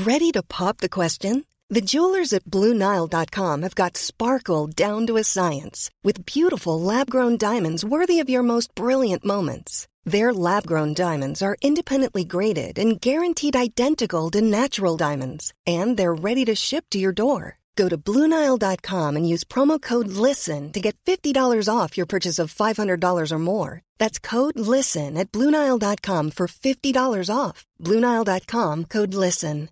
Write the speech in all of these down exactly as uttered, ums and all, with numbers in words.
Ready to pop the question? The jewelers at Blue Nile dot com have got sparkle down to a science with beautiful lab-grown diamonds worthy of your most brilliant moments. Their lab-grown diamonds are independently graded and guaranteed identical to natural diamonds, and they're ready to ship to your door. Go to Blue Nile dot com and use promo code LISTEN to get fifty dollars off your purchase of five hundred dollars or more. That's code LISTEN at Blue Nile dot com for fifty dollars off. Blue Nile dot com, code LISTEN.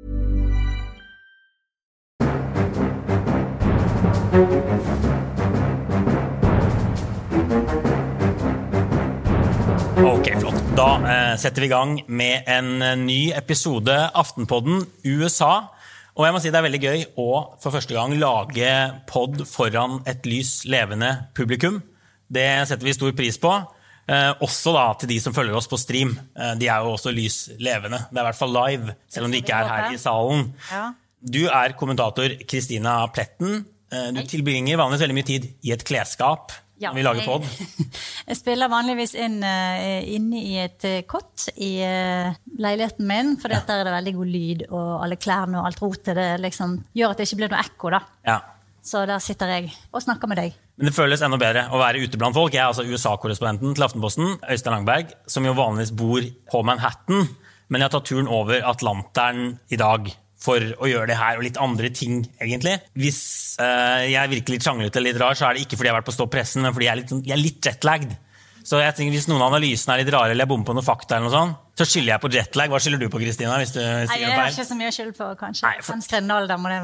Ok, flott. Da eh, setter vi i gang med en ny episode Aftenpodden U S A. Og jeg må si det er veldig gøy å for første gang lage podd foran et lys levende publikum. Det setter vi stor pris på. Eh, også da til de som følger oss på stream. Eh, de er jo også lys levende. Det er i hvert fall live, selv om de ikke er her i salen. Ja. Du er kommentator Kristina Pletten. Eh, du tilbringer vanligvis veldig mye tid i et klesskap. Ja, vi lager podd. Jeg, jeg spiller vanligvis inn uh, inne i et uh, kott i uh, leiligheten min, for ja. Der er det veldig god lyd, og alle klærne og alt rotet, det liksom gjør at det ikke blir noe ekko da. Ja. Så der sitter jeg og snakker med deg. Men det føles enda bedre å være ute blant folk. Jeg er altså U S A-korrespondenten til Aftenposten, Øystein Langberg, som jo vanligvis bor på Manhattan, men jeg har tatt turen over Atlanteren i dag for å gjøre det her, og litt andre ting, egentlig. Hvis uh, jeg virker litt sjanglet eller litt rar, så er det ikke fordi jeg har vært på stå pressen, men fordi jeg er litt, jeg er litt jetlagd. Så jeg tenker, hvis noen av analysene er litt rare, eller jeg bommer på noe fakta eller noe sånt, så skylder jeg på jetlag. Hva skylder du på, Kristina, hvis du sier Nei, feil? jeg har ikke så mye skyld på, kanskje. Nei, for... En skrendalder må det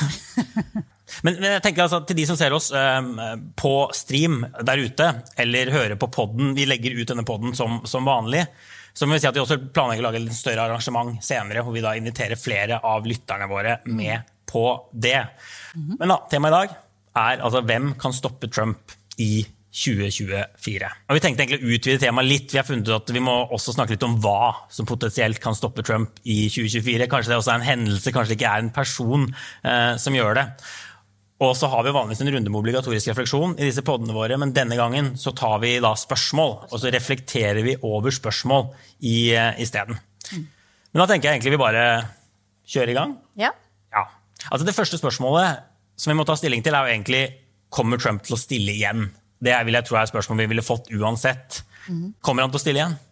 være. men, men jeg tenker altså, til de som ser oss um, på stream der ute, eller hører på podden, vi legger ut denne podden som, som vanlig, så må vi si at vi også planlegger å lage et større arrangement senere, hvor vi da inviterer flere av lytterne våre med på det. Mm-hmm. Men da, temaet i dag er altså hvem kan stoppe Trump i tjue tjuefire. Og vi tenkte egentlig å utvide temaet litt. Vi har funnet ut at vi må også snakke litt om hva som potensielt kan stoppe Trump i tjue tjuefire. Kanskje det også er en hendelse, kanskje det ikke er en person eh, som gjør det. Og så har vi vanligvis en runde med obligatorisk refleksjon i disse poddene våre, men denne gangen så tar vi da spørsmål, og så reflekterer vi over spørsmål i, i stedet. Mm. Men da tenker jeg egentlig vi bare kjører i gang. Ja. Ja. Altså det første spørsmålet som vi må ta stilling til er jo egentlig, kommer Trump til å stille igjen? Det vil jeg tro er et spørsmål vi ville fått uansett. Mm. Kommer han til å stille igjen?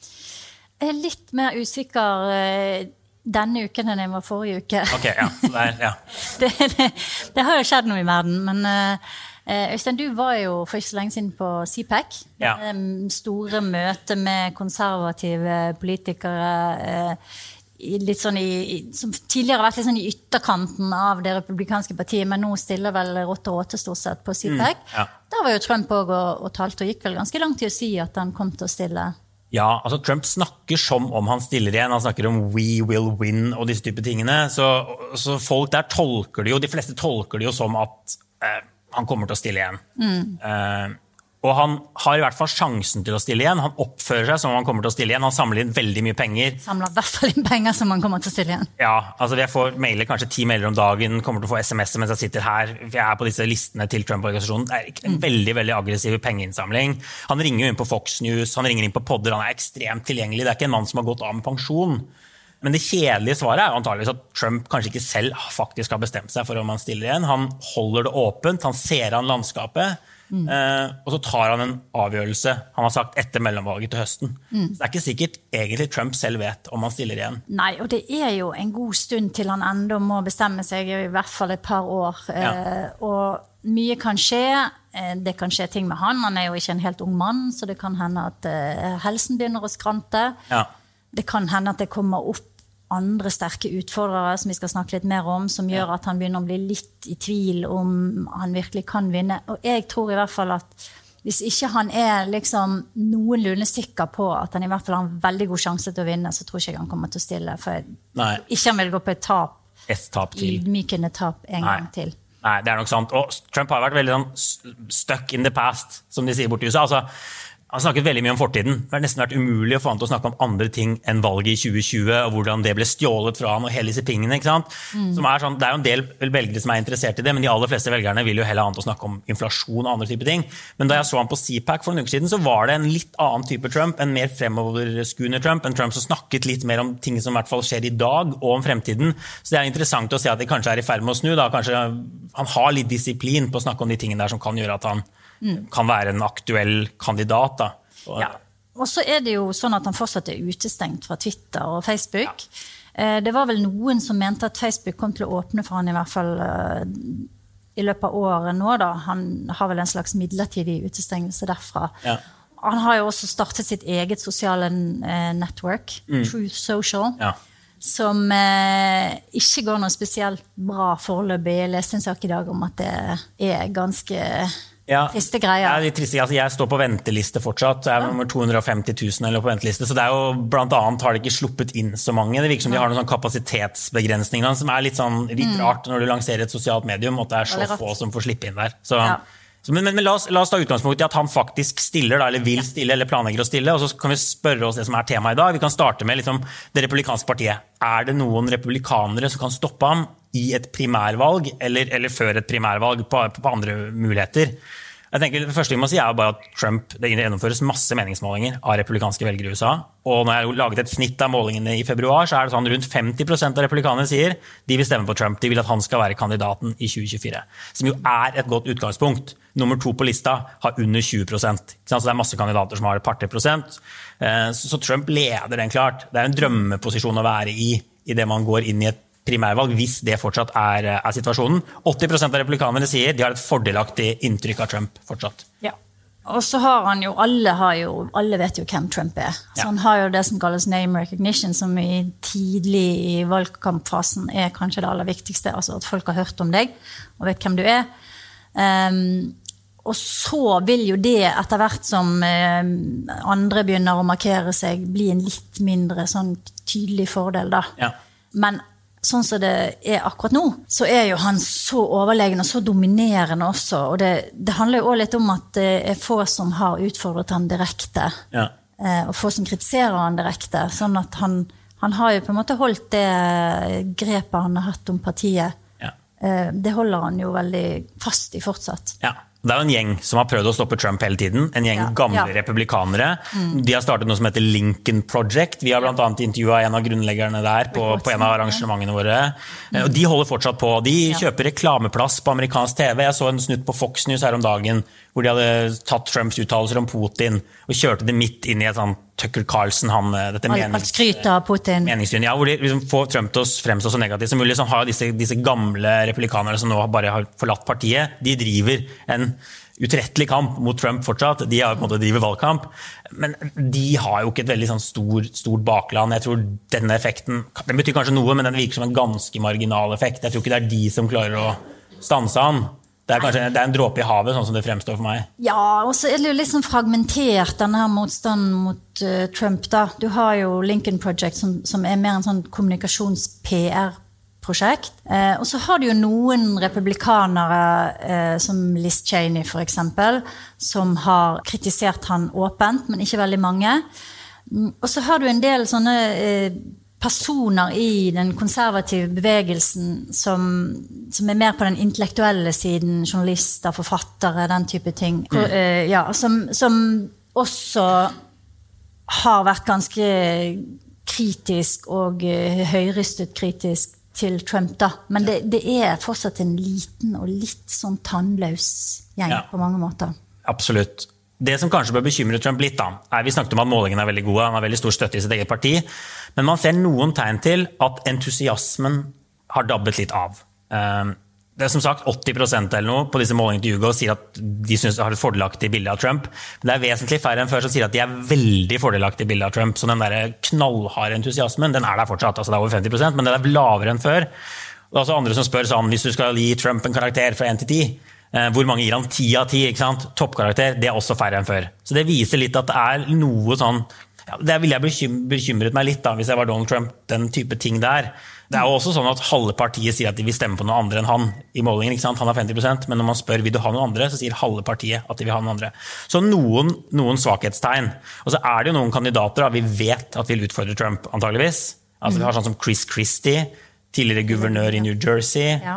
Jeg er litt mer usikker denne uken enn jeg var forrige uke. Ok, ja. Så det, er, ja. det, det, det har jo skjedd noe i verden, men uh, Øystein, du var jo for ikke så lenge siden på C PAC. Ja. Store møte med konservative politikere, uh, litt sånn i, som tidligere har vært litt sånn i ytterkanten av det republikanske partiet, men nå stiller vel Rått og Råte stort sett på C PAC. Mm, ja. Der var jo Trump også og, og talte, og gikk vel ganske langt til å si at han kom til å stille. Ja, altså Trump snakker som om han stiller igjen. Han snakker om we will win og disse type tingene. Så, så folk der tolker det jo, de fleste tolker det jo som at eh, han kommer til å stille igjen. Mm. Eh, og han har i hvert fall sjansen til å stille igjen. Han oppfører seg som om han kommer til å stille igjen. Han samler inn veldig mye penger. Samler i hvert fall inn penger som han kommer til å stille igjen. Ja, altså jeg får mailer, kanskje ti mailer om dagen, kommer til å få sms mens jeg sitter her. Jeg er på disse listene til Trump-organisasjonen. Det er en mm. veldig, veldig aggressiv pengeinnsamling. Han ringer jo inn på Fox News, han ringer inn på podder, han er ekstremt tilgjengelig. Det er ikke en mann som har gått av med pensjon. Men det kjedelige svaret er jo antageligvis at Trump kanskje ikke selv faktisk har bestemt seg for om han stiller igjen. Han holder det åpent, han ser an landskapet, mm. eh, og så tar han en avgjørelse, han har sagt, etter mellomvalget til høsten. Mm. Så det er ikke sikkert egentlig Trump selv vet om han stiller igjen. Nei, og det er jo en god stund til han enda må bestemme seg, i hvert fall et par år. Ja. Eh, og mye kan skje, det kan skje ting med han, han er jo ikke en helt ung mann, så det kan hende at eh, helsen begynner å skrante. Ja. Det kan hende at det kommer opp andre sterke utfordrere som vi skal snakke litt mer om, som gjør at han begynner å bli litt i tvil om han virkelig kan vinne. Og jeg tror i hvert fall at hvis ikke han er liksom noenlunde sikker på at han i hvert fall har en veldig god sjanse til å vinne, så tror ikke jeg han kommer til å stille. For Nei. Ikke han vil gå på et tap, et tap til. Ydmykende tap en Nei. gang til. Nei, det er nok sant. Og Trump har vært veldig sånn stuck in the past, som de sier borte i U S A. Altså, Han snakket veldig mye om fortiden. Det har nesten vært umulig å få han til å snakke om andre ting enn valget i tjue tjue, og hvordan det ble stjålet fra han, og hele disse pingene, ikke sant? Mm. Som er sånn, det er jo en del velgere som er interessert i det, men de aller fleste velgerne vil jo heller ha han til å snakke om inflasjon og andre typer ting. Men da jeg så han på C PAC for en uke siden, så var det en litt annen type Trump, en mer fremoverskuende Trump, en Trump som snakket litt mer om ting som i hvert fall skjer i dag, og om fremtiden. Så det er interessant å se at det kanskje er i ferd med å snu, da. Kanskje han har litt disiplin på å snakke om de tingene der som kan gjøre at han Mm. kan være en aktuell kandidat. Da. Og, ja. og så er det jo sånn at han fortsatt er utestengt fra Twitter og Facebook. Ja. Det var vel noen som mente at Facebook kom til å åpne for han i hvert fall i løpet av året nå. Da. Han har vel en slags midlertidig utestengelse derfra. Ja. Han har jo også startet sitt eget sosiale network, mm. Truth Social. Ja. Som eh, ikke går noe spesielt bra foreløpig. Jeg leste en sak i dag om at det er ganske... Ja, triste greier. Ja, de triste, altså jeg står på venteliste fortsatt, jeg er nummer to hundre og femti tusen eller på venteliste, så det er jo, blant annet har de ikke sluppet inn så mange, det virker som de har noen sånn kapasitetsbegrensninger, som er litt sånn litt mm. rart når du lanserer et sosialt medium, at det er så få som får slippe inn der. Så, ja. så, men, men, men la, oss, la oss ta utgangspunkt i at han faktisk stiller, da, eller vil stille, eller planlegger å stille, og så kan vi spørre oss det som er temaet i dag. Vi kan starte med liksom, det republikanske partiet. Er det noen republikanere som kan stoppe ham i et primærvalg, eller, eller før et primærvalg på, på andre muligheter? Jeg tenker, det første vi må si er bare at Trump, det gjennomføres masse meningsmålinger av republikanske velgere i U S A, og når jeg har laget et snitt av målingene i februar, så er det sånn rundt femti prosent av republikanere sier de vil stemme på Trump, de vil at han skal være kandidaten i tjue tjuefire, som jo er et godt utgangspunkt. Nummer to på lista har under tjue prosent, så det er masse kandidater som har et par-tre prosent, så Trump leder den klart. Det er en drømmeposisjon å være i, i det man går inn i et primærvalg, hvis det fortsatt er, er situasjonen. åtti prosent av republikanerne sier de har et fordelaktig inntrykk av Trump fortsatt. Ja, og så har han jo, alle har jo, alle vet jo hvem Trump er. Så ja. Han har jo det som kalles name recognition, som i tidlig i valgkampfasen er kanskje det aller viktigste, altså at folk har hørt om deg og vet hvem du er. Um, og så vil jo det etter hvert som um, andre begynner å markere seg, bli en litt mindre sånn tydelig fordel da. Ja. Men sånn som det er akkurat nå, så er jo han så overlegen og så dominerende også, og det, det handler jo også litt om at det er få som har utfordret han direkte, ja. og få som kritiserer han direkte, sånn at han, han har jo på en måte holdt det grepet han har hatt om partiet. Ja. Det holder han jo veldig fast i fortsatt. Ja. Det er jo en gjeng som har prøvd å stoppe Trump hele tiden, en gjeng ja, gamle ja. republikanere. Mm. De har startet noe som heter Lincoln Project. Vi har blant annet intervjuet en av grunnleggerne der på, på en av arrangementene våre. Mm. Og de holder fortsatt på. De ja. kjøper reklameplass på amerikansk T V. Jeg så en snutt på Fox News her om dagen, hvor de hadde tatt Trumps uttalelser om Putin og kjørte det midt inn i et sånt Tucker Carlson, han, dette menings, meningssyn, ja, hvor de liksom får Trump til å fremstå så negativt som mulig. Så har disse, disse gamle republikanere som nå bare har forlatt partiet, de driver en utrettelig kamp mot Trump fortsatt. De har på en måte driver valgkamp, men de har jo ikke et veldig sånn stor, stort bakland. Jeg tror denne effekten, den betyr kanskje noe, men den virker som en ganske marginal effekt. Jeg tror ikke det er de som klarer å stanse han. Det er kanskje det er en dråpe i havet, sånn som det fremstår for meg. Ja, og så er det jo litt sånn fragmentert, denne her motstanden mot uh, Trump da. Du har jo Lincoln Project, som, som er mer en sånn kommunikasjons-P R-prosjekt. Eh, og så har du jo noen republikanere, eh, som Liz Cheney for eksempel, som har kritisert han åpent, men ikke veldig mange. Mm, og så har du en del sånne eh, personer i den konservative bevegelsen som, som er mer på den intellektuelle siden, journalister, forfattere, den type ting, mm. uh, ja, som, som også har vært ganske kritisk og uh, høyrystet kritisk til Trump da, men det, det er fortsatt en liten og litt sånn tannløs gjeng ja. På mange måter. Absolutt. Det som kanskje bør bekymre Trump litt da, er vi snakket om at målingen er veldig gode, han har veldig stor støtte i sitt eget parti, men man ser noen tegn til at entusiasmen har dabbet litt av. Det er som sagt åtti prosent eller noe på disse målingene til Hugo sier at de synes de har et fordelaktig bilde av Trump, men det er vesentlig færre enn før som sier at de er veldig fordelaktig bilde av Trump, så den der knallharde entusiasmen, den er der fortsatt, altså det er over femti prosent, men det er lavere enn før. Det er også andre som spør sånn, hvis du skal gi Trump en karakter fra en til ti, hvor mange gir han ti av ti, ikke sant? Toppkarakter, det er også færre enn før. Så det viser litt at det er noe sånn Ja, det ville jeg bekymret meg litt da, hvis jeg var Donald Trump, den type ting der. Det er jo også sånn at halve partiet sier at de vil stemme på noen andre enn han i målingen, ikke sant? Han har femti prosent, men når man spør vil du ha noen andre, så sier halve partiet at de vil ha noen andre. Så noen, noen svakhetstegn. Og så er det jo noen kandidater da, vi vet at vil utfordre Trump antageligvis. Altså vi har sånn som Chris Christie, tidligere guvernør i New Jersey. Ja.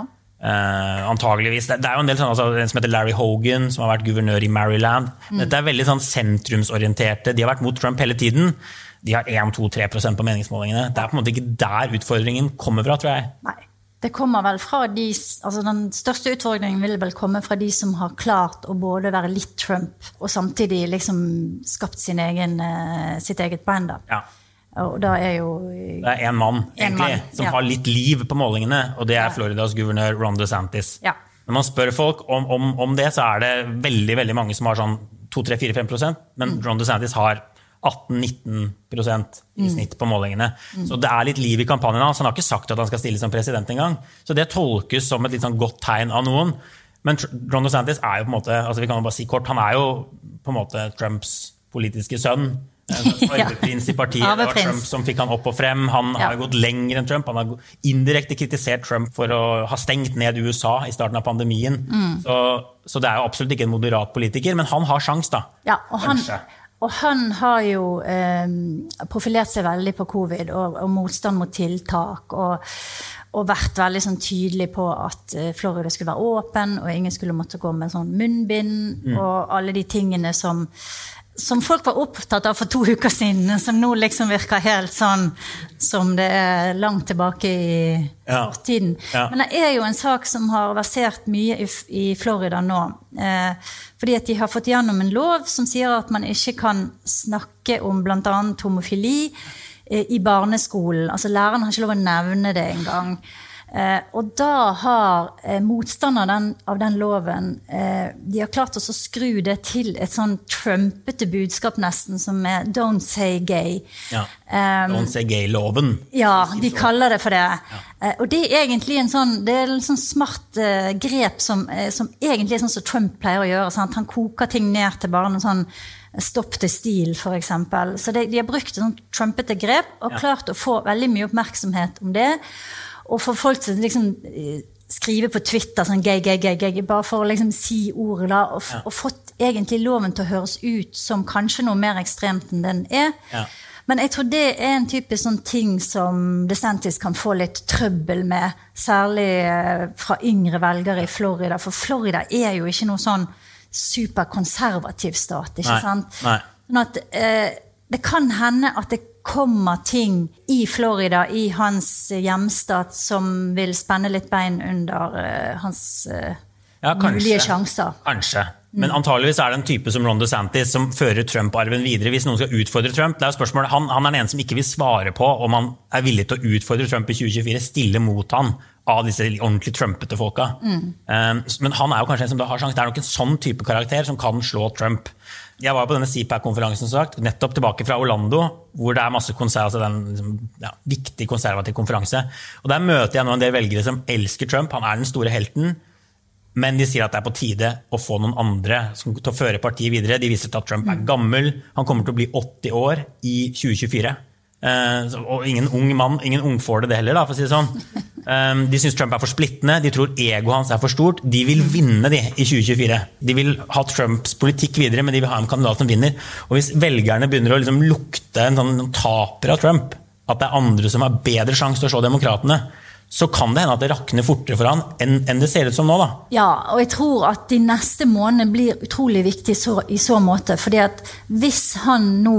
Uh, antageligvis. Det, det er jo en del sånn, altså, en som heter Larry Hogan, som har vært guvernør i Maryland. Mm. Dette er veldig sånn sentrumsorienterte. De har vært mot Trump hele tiden. De har en, to, tre prosent på meningsmålingene. Det er på en måte ikke der utfordringen kommer fra, tror jeg. Nei, det kommer vel fra de, altså den største utfordringen vil vel komme fra de som har klart å både være litt Trump, og samtidig liksom skapt sin egen, sitt eget brand. Ja. Og da er jo... Det er en mann, egentlig, en mann, som ja. har litt liv på målingene, og det er Floridas guvernør Ron DeSantis. Ja. Når man spør folk om, om, om det, så er det veldig, veldig mange som har sånn to, tre, fire, fem prosent, men mm. Ron DeSantis har atten til nitten prosent i snitt på målingene. Mm. Så det er litt liv i kampanjen hans. Han har ikke sagt at han skal stille som president en gang. Så det tolkes som et litt sånn godt tegn av noen. Men Ron DeSantis er jo på en måte, altså vi kan jo bare si kort, han er jo på en måte Trumps politiske sønn. Arveprins i partiet. Det var Trump som fikk han opp og frem. Han ja. har gått lenger enn Trump. Han har indirekte kritisert Trump for å ha stengt ned U S A i starten av pandemien. Mm. Så, så det er jo absolutt ikke en moderat politiker, men han har sjans da. Ja, og han... Kanskje. Og han har jo eh, profilert seg veldig på covid og, og motstand mot tiltak og, og vært veldig sånn tydelig på at Florida skulle være åpen og ingen skulle måtte gå med sånn munnbind mm. og alle de tingene som, som folk var opptatt av for to uker siden, som nå liksom virker helt sånn som det er langt tilbake i ja. tiden. Ja. Men det er jo en sak som har versert mye i, i Florida nå, eh, fordi at de har fått gjennom en lov som sier at man ikke kan snakke om blant annet homofili eh, i barneskolen. Altså læreren har ikke lov å nevne det engang. Eh, og da har eh, motstandere den, av den loven, eh, de har klart å skru det til et sånn trumpete budskap nesten, som er don't say gay. Ja, don't say gay-loven. Ja, de kaller det for det. Ja. Eh, og det er egentlig en sånn, det er en sånn smart eh, grep som, eh, som egentlig er sånn som Trump pleier å gjøre. Sant? Han koker ting ned til bare en sånn stopp til stil, for eksempel. Så det, de har brukt en sånn trumpete grep og ja. klart å få veldig mye oppmerksomhet om det. Og for folk som liksom skriver på Twitter sånn gay, gay, gay, gay, bare for å liksom si ordet da, og, ja. og fått egentlig loven til å høres ut som kanskje noe mer ekstremt enn den er. Ja. Men jeg tror det er en typisk sånn ting som DeSantis kan få litt trøbbel med, særlig fra yngre velgere i Florida, for Florida er jo ikke noe sånn superkonservativ stat, ikke Nei. sant? Nei. Sånn at eh, det kan hende at det kommer ting i Florida, i hans hjemstat, som vil spenne litt bein under uh, hans uh, ja, kanskje, mulige sjanser. Kanskje. Men antageligvis er det en type som Ron DeSantis som fører Trump-arven videre hvis noen skal utfordre Trump. Det er spørsmålet, han, han er den ene som ikke vil svare på om han er villig til å utfordre Trump i tjue tjuefire, stille mot han av disse ordentlig trumpete folka. Mm. Um, men han er jo kanskje en som da har sjans. Det er nok en sånn type karakter som kan slå Trump. Jeg var på denne C PAC-konferansen sagt, nettopp tilbake fra Orlando, hvor det er masse konservativ, den liksom, ja, viktig konservativ konferanse. Og der møter jeg nå en del velgere som elsker Trump. Han er den store helten. Men de sier at det er på tide å få noen andre som til å føre partiet videre. De viser til at Trump er gammel. Han kommer til å bli åtti år i tjue tjuefire. Uh, og ingen ung mann, ingen ung får det, det heller, da, for å si det sånn. Um, de synes Trump er for splittende, de tror egoet hans er for stort. De vil vinne de i tjue tjuefire. De vil ha Trumps politikk videre, men de vil ha en kandidat som vinner. Og hvis velgerne begynner å liksom lukte en sånn taper av Trump, at det er andre som har bedre sjanse til å slå demokratene, så kan det hende at det rakner fortere for han enn, enn det ser ut som nå da. Ja, og jeg tror at de neste månedene blir utrolig viktige så, i så måte, fordi at hvis han nå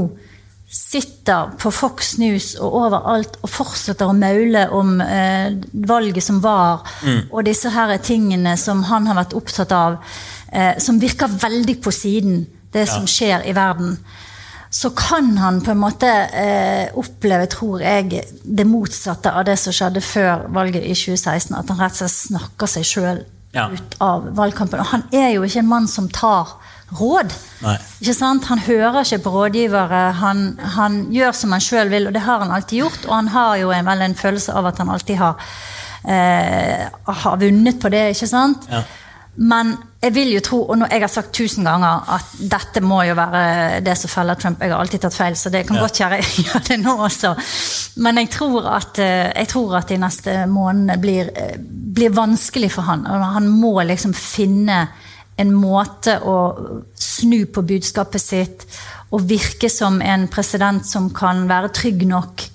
sitter på Fox News og overalt og fortsetter å maule om eh, valget som var, mm. og disse her tingene som han har vært opptatt av, eh, som virker veldig på siden, det som ja. skjer i verden, så kan han på en måte eh, oppleve, tror jeg, det motsatte av det som skjedde før valget i tjue seksten, at han rett og slett snakker seg selv ja. ut av valgkampen. Og han er jo ikke en mann som tar råd. Nei. Ikke sant? Han hører ikke på rådgivere, han, han gjør som han selv vil, og det har han alltid gjort, og han har jo en, vel en følelse av at han alltid har, eh, har vunnet på det, ikke sant? Ja. Men jeg vil jo tro, og jeg har sagt tusen ganger, at dette må jo være det som feller Trump. Jeg har alltid tatt feil, så det kan ja. godt gjøre, gjøre det nå også. Men jeg tror at, jeg tror at de neste månedene blir, blir vanskelig for han. Han må liksom finne en måte å snu på budskapet sitt, og virke som en president som kan være trygg nok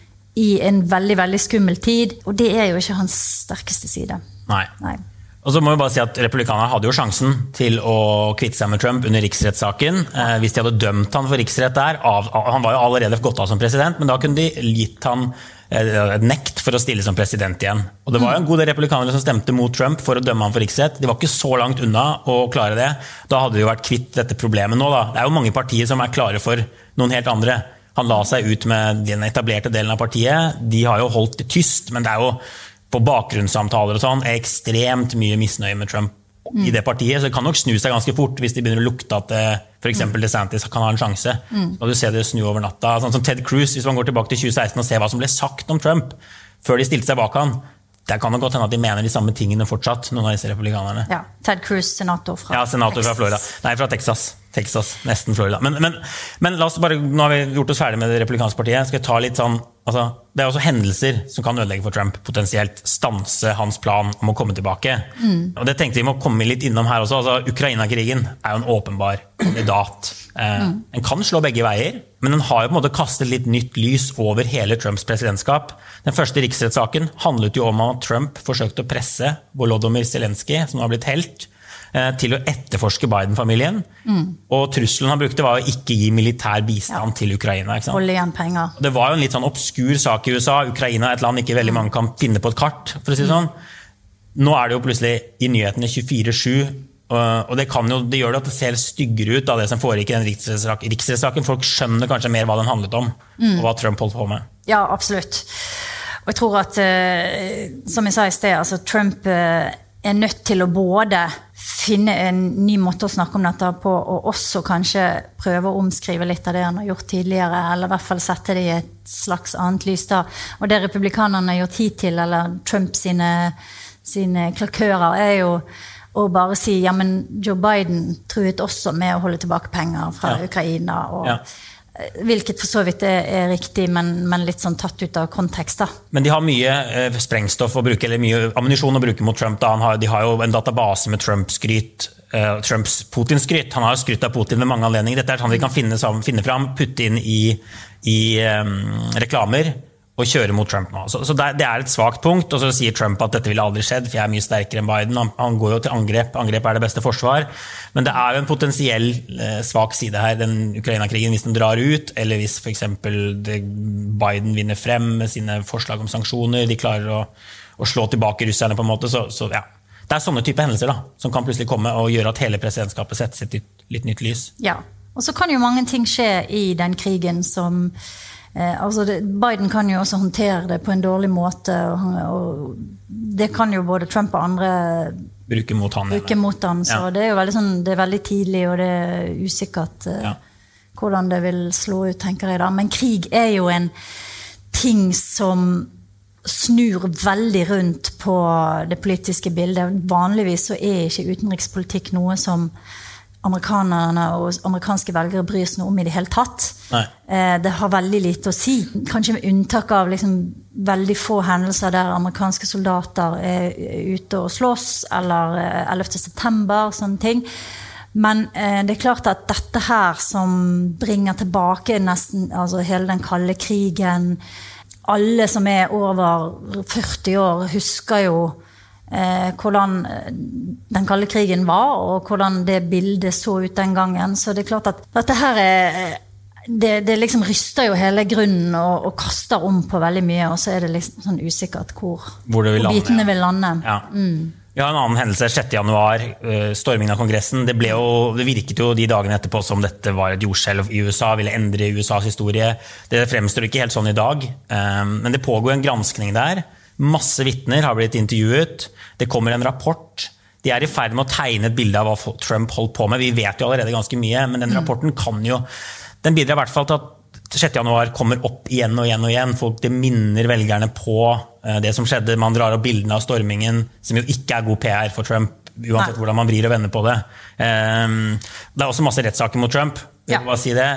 i en veldig, veldig skummel tid. Og det er jo ikke hans sterkeste side. Nei. Nei. Og så må vi bare si at republikanerne hadde jo sjansen til å kvitte seg med Trump under riksrettssaken. Eh, hvis de hadde dømt han for riksrett der, av, han var jo allerede gått av som president, men da kunne de gitt han eh, et nekt for å stille som president igjen. Og det var jo en god del republikanere som stemte mot Trump for å dømme han for riksrett. De var ikke så langt unna å klare det. Da hadde de jo vært kvitt dette problemet nå da. Det er jo mange partier som er klare for noen helt andre. Han la seg ut med den etablerte delen av partiet. De har jo holdt det tyst, men det er jo på bakgrunnssamtaler og sånn, er ekstremt mye misnøye med Trump mm. i det partiet, så det kan nok snu seg ganske fort hvis de begynner å lukte at det, for eksempel DeSantis kan ha en sjanse. Mm. Så kan du se det snu over natta. Sånn som Ted Cruz, hvis man går tilbake til tjue seksten og ser hva som ble sagt om Trump før de stilte seg bak han, der kan det godt hende at de mener de samme tingene fortsatt, noen av disse republikanerne. Ja, Ted Cruz, senator fra Ja, senator fra Florida. Nei, fra Texas. Texas, nesten Florida. Men, men, men la oss bare, nå har vi gjort oss ferdig med det republikanske partiet, skal jeg ta litt sånn, altså, det er også hendelser som kan ødelegge for Trump, potensielt stanse hans plan om å komme tilbake. Mm. Og det tenkte vi må komme litt innom her også, altså Ukraina-krigen er jo en åpenbar kandidat. Eh, mm. Den kan slå begge veier, men den har jo på en måte kastet litt nytt lys over hele Trumps presidentskap. Den første riksrettssaken handlet jo om at Trump forsøkte å presse Volodymyr Zelensky, som har blitt helt, til å etterforske Biden-familien. Mm. Og trusselen han brukte var å ikke gi militær bistand ja. til Ukraina. Ikke sant? Holde igjen penger. Det var jo en litt sånn obskur sak i U S A. Ukraina er et land ikke veldig mange kan finne på et kart, for å si det sånn. Nå er det jo plutselig i nyhetene tjuefire sju, og det, kan jo, det gjør det at det ser styggere ut av det som foregikk i den riksrettssaken. Riksrettssaken, folk skjønner kanskje mer hva den handlet om, mm. og hva Trump holdt på med. Ja, absolutt. Og jeg tror at, som jeg sa i sted, altså Trump er nødt til å både finne en ny måte å snakke om dette på, og også kanskje prøve å omskrive litt av det han har gjort tidligere, eller i hvert fall sette det i et slags annet lys da. Og det republikanerne har gjort hittil, eller Trump sine, sine klakører, er jo å bare si, ja, men Joe Biden truet også med å holde tilbake penger fra ja. Ukraina, og ja. hvilket for så vidt er, er riktig, men, men litt sånn tatt ut av kontekst da. Men de har mye eh, sprengstoff å bruke, eller mye ammunisjon å bruke mot Trump da. Han har, de har jo en database med Trump-skryt, eh, Trumps Putin-skryt. Han har jo skrytt av Putin ved mange anledninger. Dette er sånn de kan finne, finne fram, putte inn i, i um, reklamer, og kjøre mot Trump nå. Så, så det, det er et svagt punkt, og så sier Trump at dette ville aldri skjedd, for jeg er mye sterkere enn Biden. Han, han går jo til angrep. Angrep er det beste forsvar. Men det er jo en potensiell eh, svak side her, den Ukraina-krigen, hvis den drar ut, eller hvis for eksempel det, Biden vinner frem med sine forslag om sanksjoner, de klarer å, å slå tilbake russerne på en måte, så, så ja. Det er sånne type hendelser da, som kan plutselig komme og gjøre at hele presidentskapet setter seg litt, litt nytt lys. Ja, og så kan jo mange ting skje i den krigen som Eh, altså det, Biden kan jo også håndtere det på en dårlig måte, og, og det kan jo både Trump og andre bruke mot han. Bruke mot han så ja. det er jo veldig, sånn, det er veldig tidlig, og det er usikkert eh, ja. hvordan det vil slå ut, tenker jeg da. Men krig er jo en ting som snur veldig rundt på det politiske bildet. Vanligvis så er ikke utenrikspolitikk noe som amerikanerne og amerikanske velgere bryr seg om i det hele tatt. Nei. Det har veldig lite å si. Kanskje med unntak av liksom veldig få hendelser der amerikanske soldater er ute og slåss, eller ellevte september, sånne ting. Men det er klart at dette her som bringer tilbake nesten, altså hele den kalde krigen, alle som er over førti år husker jo Eh, hvordan den kalde krigen var, og hvordan det bildet så ut den gangen. Så det er klart at dette her er, det, det liksom ryster jo hele grunnen og, og kaster om på veldig mye, og så er det liksom sånn usikkert hvor, hvor, hvor bitene vil lande. Ja. Mm. Vi har en annen hendelse, sjette januar, stormingen av kongressen. Det, ble jo, det virket jo de dagene etterpå som dette var et jordskjelv i U S A, ville endre U S A's historie. Det fremstår ikke helt sånn i dag, men det pågår en granskning der. Masse vittner har blitt intervjuet. Det kommer en rapport. De er i ferd med å tegne et bilde av hva Trump holdt på med. Vi vet jo allerede ganske mye, men den rapporten kan jo... Den bidrar i hvert fall til at sjette januar kommer opp igjen og igjen og igjen. Folk, det minner velgerne på det som skjedde. Man drar opp bildene av stormingen, som jo ikke er god P R for Trump. uansett hvordan man vrir og vender på det. Um, det er også masse rettssaker mot Trump. Jeg vil bare si det.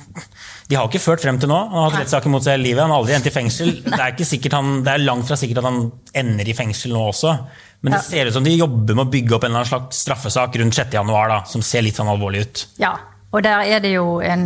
De har ikke ført frem til nå. Han har hatt rettssaker mot seg i livet. Han har aldri endt i fengsel. Det er, ikke sikkert han, det er langt fra sikkert at han ender i fengsel nå også. Men det ser ut som de jobber med å bygge opp en eller annen slags straffesak rundt sjette januar, da, som ser litt sånn alvorlig ut. Ja, og der er det jo en,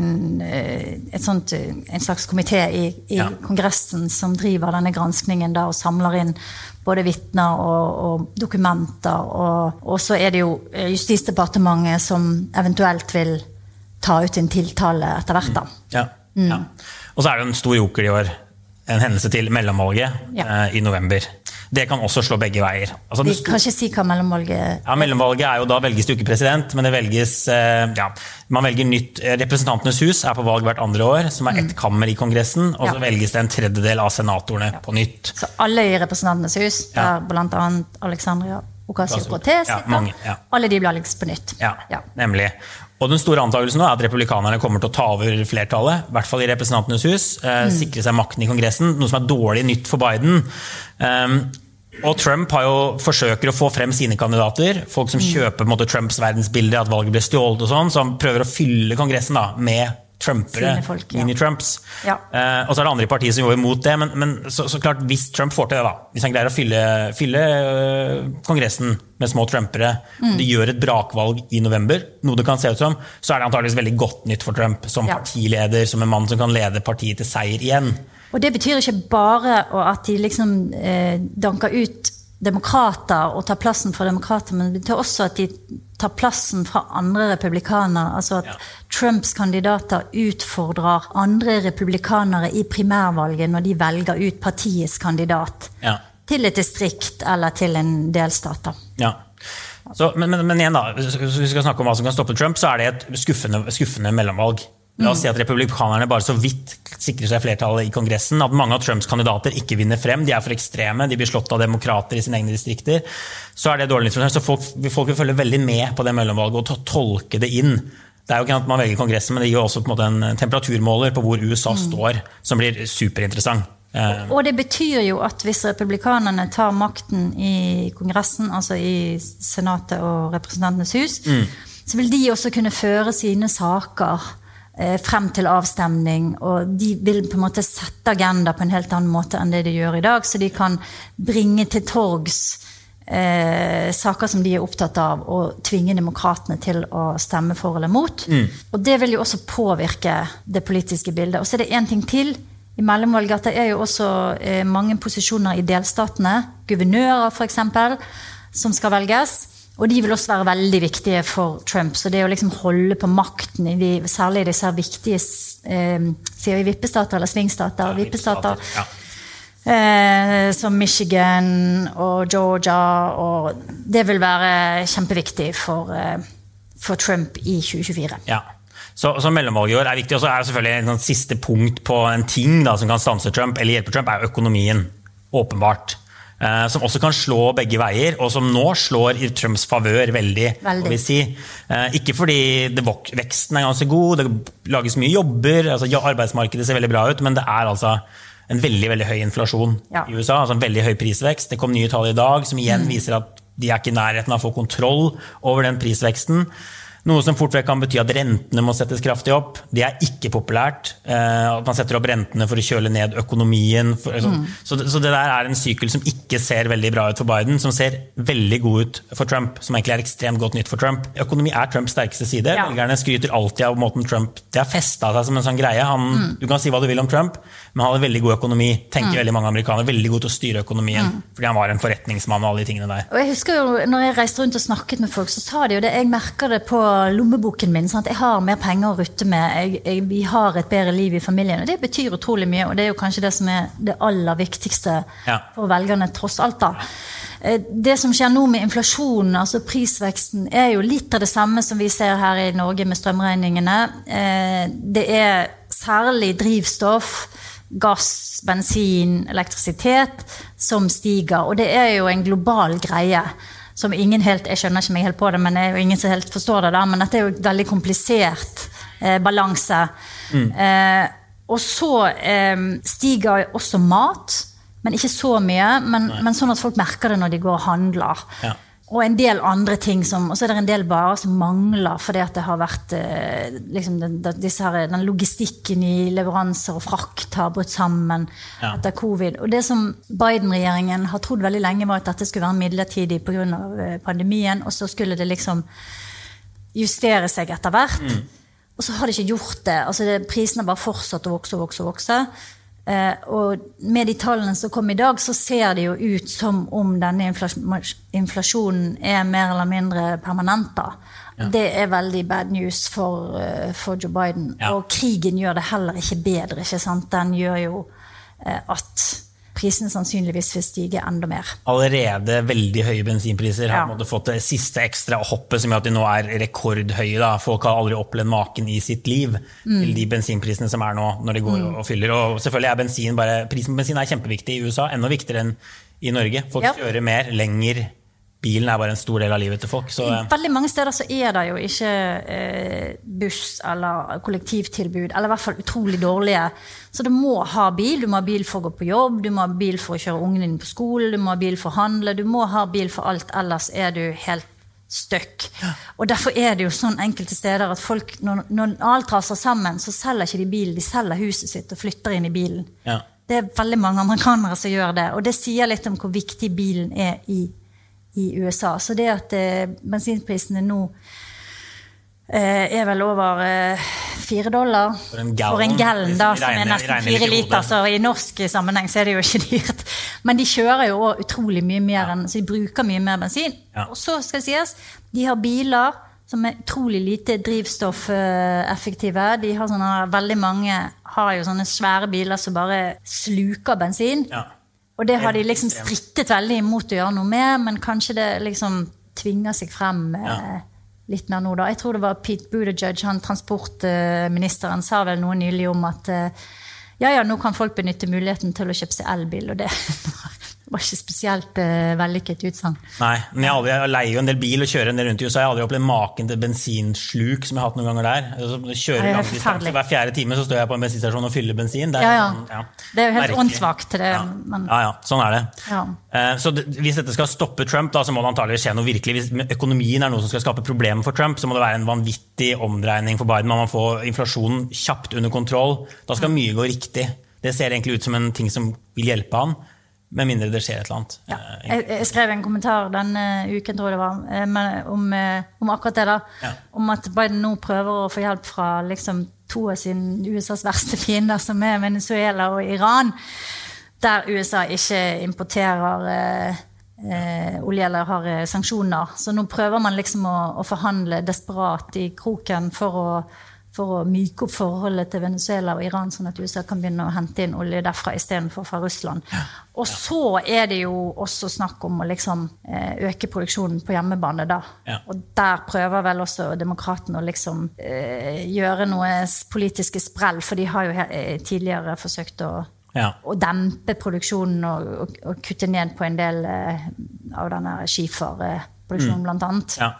et sånt, en slags komité i, i ja. Kongressen som driver denne granskningen da, og samler inn både vittner og, og dokumenter. Og, og så er det jo Justisdepartementet som eventuelt vil ta ut en tiltale etter hvert da. Ja, mm. ja. Og så er det en stor joker i år, en hendelse til mellomvalget ja. eh, i november. Det kan også slå begge veier. Altså, Vi kan ikke si hva mellomvalget er. Ja, mellomvalget er jo da velges det ikke president, men det velges, ja, man velger nytt, representantenes hus er på valg hvert andre år, som er ett kammer i kongressen, og så ja. velges det en tredjedel av senatorene ja. på nytt. Så alle i representantenes hus, der ja. blant annet Alexandria Ocasio-Cortez, ja, mange, ja. alle de blir legges på nytt. Ja, ja, nemlig. Og den store antagelsen nå er at republikanerne kommer til å ta over flertallet, i hvert fall i representantenes hus, eh, mm. sikre seg makten i kongressen, noe som er dårlig nytt for Biden. Um, og Trump har jo forsøker å få frem sine kandidater, folk som kjøper på en måte, Trumps verdensbilde, at valget ble stjålet og sånn, som prøver å fylle kongressen da, med Trumpere, folk, ja. mini-Trumps. Ja. Uh, og så er det andre i partiet som går imot det, men, men så, så klart, hvis Trump får til det da, hvis han greier å fylle, fylle uh, kongressen med små Trumpere, mm. og de gjør et brakvalg i november, noe det kan se ut som, så er det antageligvis veldig godt nytt for Trump, som ja. partileder, som en mann som kan lede partiet til seier igjen. Og det betyr ikke bare at de liksom eh, danker ut demokrater og tar plassen fra demokrater, men det betyr også at de tar plassen fra andre republikanere, altså at ja. Trumps kandidater utfordrer andre republikanere i primærvalget når de velger ut partiets kandidat ja. til et distrikt eller til en delstat. Ja. Så, men, men, men igjen da, hvis vi skal snakke om hva som kan stoppe Trump, så er det et skuffende, skuffende mellomvalg. La oss si at republikanerne bare så vidt sikrer seg flertallet i kongressen, at mange av Trumps kandidater ikke vinner frem, de er for ekstreme, de blir slått av demokrater i sine egne distrikter, så er det dårlig nytt for dem. Så folk, folk vil følge veldig med på det mellomvalget og tolke det inn. Det er jo ikke at man velger kongressen, men det gir også på en måte en temperaturmåler på hvor U S A mm. står, som blir superinteressant. Og det betyr jo at hvis republikanerne tar makten i kongressen, altså i senatet og representantenes hus, mm. så vil de også kunne føre sine saker frem til avstemning, og de vil på en måte sette agenda på en helt annen måte enn det de gjør i dag, så de kan bringe til torgs eh, saker som de er opptatt av, og tvinge demokratene til å stemme for eller mot. Mm. Og det vil jo også påvirke det politiske bildet. Og så er det en ting til i mellomvalget, at det er jo også eh, mange posisjoner i delstatene, guvernører for eksempel, som skal velges. Og de vil også være veldig viktige for Trump, så det å liksom holde på makten, i de, særlig disse viktige, eh, sier vi vippestater eller svingstater, ja, vippestater, ja. eh, som Michigan og Georgia, og det vil være kjempeviktig for, eh, for Trump i tjue tjuefire. Ja. Så, så mellomvalget i år er viktig, og så er det selvfølgelig en siste punkt på en ting da, som kan stanse Trump, eller hjelpe Trump, er økonomien, åpenbart. Som også kan slå begge veier, og som nå slår i Trumps favør veldig, veldig. Vil si. Ikke fordi det, veksten er ganske god, det lages mye jobber, altså arbeidsmarkedet ser veldig bra ut, men det er altså en veldig, veldig høy inflasjon ja. i U S A, altså en veldig høy prisvekst. Det kom nye tall i dag som igjen mm. viser at de er ikke i nærheten av å få kontroll over den prisveksten. Noe som fort vekk kan bety at rentene må settes kraftig opp. Det er ikke populært. At man setter opp rentene for å kjøle ned økonomien. For, mm. så, så det der er en sykkel som ikke ser veldig bra ut for Biden, som ser veldig god ut for Trump, som egentlig er ekstremt godt nytt for Trump. Økonomi er Trumps sterkeste side. Ja. Velgerne skryter alltid av måten Trump, det har festet seg som en sånn greie. Han, mm. Du kan si hva du vil om Trump, men han har veldig god økonomi. Tenker mm. veldig mange amerikanere, veldig god til å styre økonomien, mm. fordi han var en forretningsmann og alle de tingene der. Og jeg husker jo, når jeg reiste rundt og snakket med folk, så sa de jo det, jeg merker det på lommeboken min, sånn at jeg har mer penger å rutte med, jeg, jeg, vi har et bedre liv i familien, og det betyr utrolig mye, og det er jo kanskje det som er det aller viktigste ja. for velgerne tross alt da. Det som skjer nå med inflasjonen, altså prisveksten, er jo litt av det samme som vi ser her i Norge med strømregningene. Det er særlig drivstoff, gass, bensin, elektrisitet som stiger, og det er jo en global greie, som ingen helt, jeg skjønner ikke meg helt på det, men det er jo ingen som helt forstår det da, men dette er jo et veldig komplisert eh, balanse. Mm. Eh, og så eh, stiger også mat, men ikke så mye, men, men sånn at folk merker det når de går og handler. Ja. Og en del andre ting som, og så er det en del varer som mangler fordi at det har vært liksom den, disse her, den logistikken i leveranser og frakt har brutt sammen ja. Etter covid. Og det som Biden-regjeringen har trodd veldig lenge var at dette skulle være midlertidig på grunn av pandemien, og så skulle det liksom justere seg etter hvert. Mm. Og så har de ikke gjort det. Altså det, prisene bare fortsatt å vokse og vokse og vokse. Uh, og med de tallene som kom i dag så ser det jo ut som om denne inflasjonen er mer eller mindre permanent da. Ja. Det er veldig bad news for, uh, for Joe Biden ja. Og krigen gjør det heller ikke bedre, ikke sant? Den gjør jo uh, at prisen sannsynligvis vil stige enda mer. Allerede veldig høye bensinpriser har ja. Fått det siste ekstra hoppet som gjør at de nå er rekordhøye. Da. Folk har aldri opplevd maken i sitt liv mm. til de bensinprisene som er nå når de går mm. og fyller. Og selvfølgelig er bensin bare, prisen på bensin er kjempeviktig i U S A, enda viktigere enn i Norge. Folk ja. Kjører mer, lenger. Bilen er bare en stor del av livet til folk. Så veldig mange steder så er det jo ikke eh, buss eller kollektivtilbud, eller i hvert fall utrolig dårlige. Så du må ha bil, du må ha bil for å gå på jobb, du må ha bil for å kjøre ungen din på skole, du må ha bil for å handle, du må ha bil for alt, ellers er du helt støkk. Og derfor er det jo sånn enkelte steder at folk, når, når alt raser sammen, så selger ikke de bilen, de selger huset sitt og flytter inn i bilen. Ja. Det er veldig mange amerikanere som gjør det, og det sier litt om hvor viktig bilen er i i U S A. Så det at eh, bensinprisene nå eh, er vel over eh, fire dollar for en gallon, for en gallon da, som regner, er nesten fire liter, så i norsk sammenheng så er det jo ikke dyrt. Men de kjører jo også utrolig mye mer enn, så de bruker mye mer bensin. Ja. Og så skal det sies, de har biler som er utrolig lite drivstoffeffektive. De har sånne, veldig mange har jo sånne svære biler som bare sluker bensin. Ja. Og det har de liksom strittet veldig imot å gjøre noe med, men kanskje det liksom tvinger seg frem ja. Litt mer nå da. Jeg tror det var Pete Buttigieg, han transportministeren, sa vel noe nylig om at ja, ja, nå kan folk benytte muligheten til å kjøpe seg elbil, og det var ikke spesielt uh, vellykket utsagn. Nei, men jeg, aldri, jeg leier jo en del bil og kjører en del rundt i U S A. Jeg har aldri opplevd maken til bensinsluk som jeg har hatt noen ganger der. Jeg kjører ja, langt distanse. Hver fjerde time så står jeg på en bensinstasjon og fyller bensin. Det er, ja, ja. Ja, det er jo helt åndssvakt til det. Ja. Men... ja, ja, sånn er det. Ja. Uh, så det, hvis dette skal stoppe Trump, da, så må det antagelig skje noe virkelig. Hvis økonomien er noe som skal skape problemer for Trump, så må det være en vanvittig omdreining for Biden. Man må få inflasjonen kjapt under kontroll. Da skal mye gå riktig. Det ser egentlig ut som en ting som vil hjelpe han. Med mindre det skjer et eller annet. Ja. Jeg, jeg skrev en kommentar denne uken, tror jeg det var, om, om akkurat det da. Ja. Om at Biden nå prøver å få hjelp fra liksom, to av sine U S A's verste fiender, som er Venezuela og Iran, der U S A ikke importerer eh, eh, olje eller har eh, sanksjoner. Så nå prøver man liksom å, å forhandle desperat i kroken for å for å myke opp forholdet til Venezuela og Iran, sånn at U S A kan begynne å hente inn olje derfra i stedet for fra Russland. Og så er det jo også snakk om å liksom øke produksjonen på hjemmebane da. Ja. Og der prøver vel også demokratene å liksom eh, gjøre noe politiske sprell, for de har jo tidligere forsøkt å, ja. Å dempe produksjonen og, og, og kutte ned på en del eh, av denne skiferproduksjonen mm. blant annet. Ja.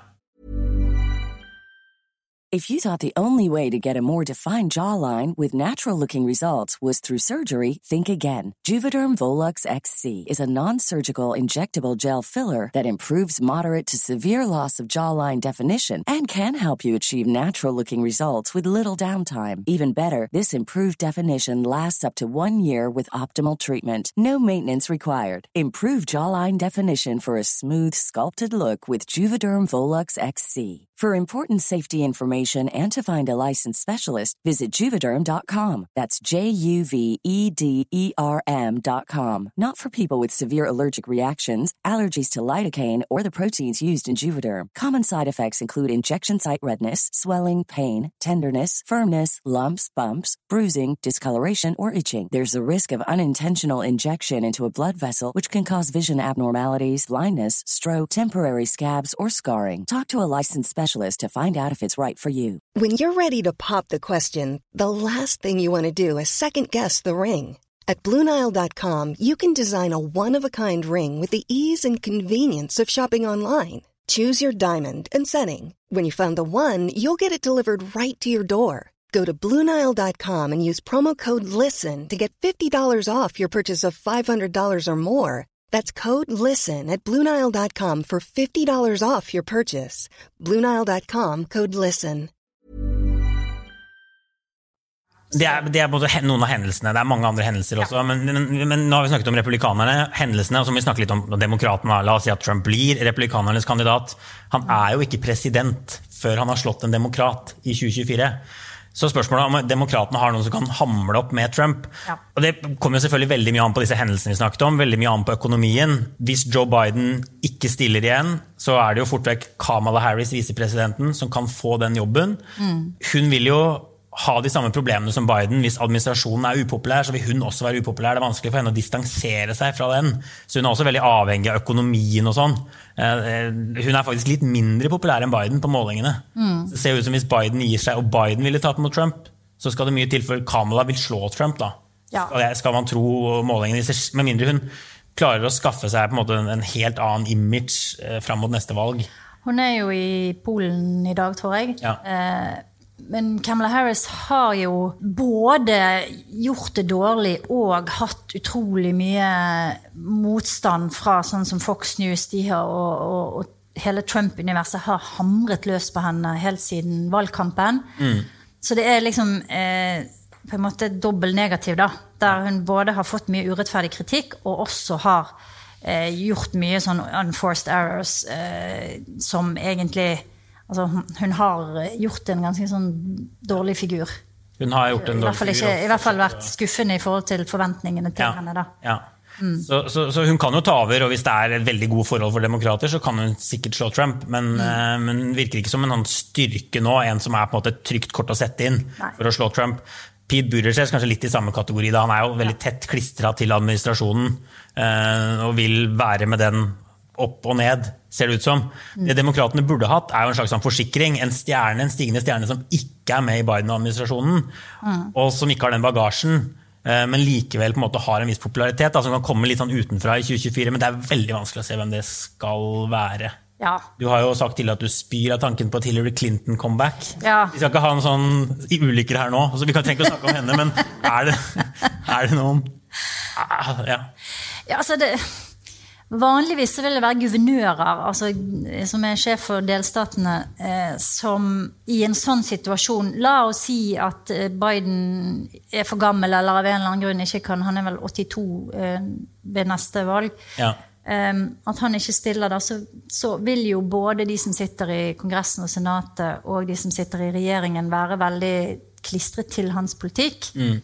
If you thought the only way to get a more defined jawline with natural-looking results was through surgery, think again. Juvederm Volux X C is a non-surgical injectable gel filler that improves moderate to severe loss of jawline definition and can help you achieve natural-looking results with little downtime. Even better, this improved definition lasts up to one year with optimal treatment. No maintenance required. Improve jawline definition for a smooth, sculpted look with Juvederm Volux X C. For important safety information and to find a licensed specialist, visit Juvederm dot com. That's J U V E D E R M dot com. Not for people with severe allergic reactions, allergies to lidocaine, or the proteins used in Juvederm. Common side effects include injection site redness, swelling, pain, tenderness, firmness, lumps, bumps, bruising, discoloration, or itching. There's a risk of unintentional injection into a blood vessel, which can cause vision abnormalities, blindness, stroke, temporary scabs, or scarring. Talk to a licensed specialist to find out if it's right for you. When you're ready to pop the question, the last thing you want to do is second-guess the ring. At Blue Nile dot com, you can design a one-of-a-kind ring with the ease and convenience of shopping online. Choose your diamond and setting. When you find the one, you'll get it delivered right to your door. Go to Blue Nile dot com and use promo code LISTEN to get fifty dollars off your purchase of five hundred dollars or more. That's code LISTEN at Blue Nile dot com for fifty dollars off your purchase. Blue Nile dot com, code LISTEN. Det er, det er både noen av hendelsene, det er mange andre hendelser også, ja. men, men, men nå har vi snakket om republikanerne, hendelsene, og så må vi snakke litt om demokratene. La oss si at Trump blir republikanernes kandidat. Han er jo ikke president før han har slått en demokrat i tjue tjuefire. Så spørsmålet er om demokratene har noen som kan hamle opp med Trump. Ja. Og det kommer jo selvfølgelig veldig mye an på disse hendelsene vi snakket om, veldig mye an på økonomien. Hvis Joe Biden ikke stiller igjen, så er det jo fort vekk Kamala Harris, visepresidenten, som kan få den jobben. Mm. Hun vil jo ha de samme problemene som Biden. Hvis administrasjonen er upopulær, så vil hun også være upopulær. Det er vanskelig for henne å distansere seg fra den. Så hun er også veldig avhengig av økonomien og sånn. Hun er faktisk litt mindre populær enn Biden på målingene. Mm. Det ser ut som hvis Biden gir seg, og Biden ville tatt mot Trump, så skal det mye til for Kamala vil slå Trump da. Ja. Skal, skal man tro målingene, med mindre hun klarer å skaffe seg på en måte en helt annen image eh, frem mot neste valg. Hun er jo i Polen i dag, tror jeg. Ja. Eh, Men Kamala Harris har jo både gjort det dårlig og hatt utrolig mye motstand fra sånn som Fox News de har, og, og, og hele Trump-universet har hamret løs på henne helt siden valgkampen. Mm. Så det er liksom eh, på en måte dobbelt negativ da, der hun både har fått mye urettferdig kritikk og også har eh, gjort mye sånn unforced errors eh, som egentlig Altså, hun har gjort en ganske sånn dårlig figur. Hun har gjort en dårlig figur. Ikke, I hvert fall vært skuffende i forhold til forventningene til ja, henne. Da. Ja. Mm. Så, så, så hun kan jo ta over, og hvis det er et veldig god forhold for demokrater, så kan hun sikkert slå Trump, men, mm. uh, men virker ikke som en styrke nå, en som er på en måte et trygt kort å sette inn Nei. For å slå Trump. Pete Buttigieg er kanskje litt i samme kategori, da. Han er jo veldig tett klistret til administrasjonen, uh, og vil være med den opp og ned, ser det ut som. Det demokratene burde hatt er jo en slags forsikring, en stjerne, en stigende stjerne som ikke er med i Biden-administrasjonen, mm. og som ikke har den bagasjen, men likevel på en måte har en viss popularitet, som kan komme litt sånn utenfra i tjue tjuefire, men det er veldig vanskelig å se hvem det skal være. Ja. Du har jo sagt til at du spyr av tanken på et Hillary Clinton-comeback. Ja. Vi skal ikke ha en sånn i ulykker her nå, så vi kan tenke å snakke om henne, men er det, er det noen? Ja, ja altså det... Vanligvis så vil det være guvernører, altså, som er sjef for delstatene, eh, som i en sånn situasjon, la oss si at Biden er for gammel, eller av en eller annen grunn ikke kan, han er vel åttito eh, ved neste valg, ja. eh, at han ikke stiller da, så, så vil jo både de som sitter i Kongressen og Senatet, og de som sitter i regjeringen være veldig klistret til hans politikk. Mm.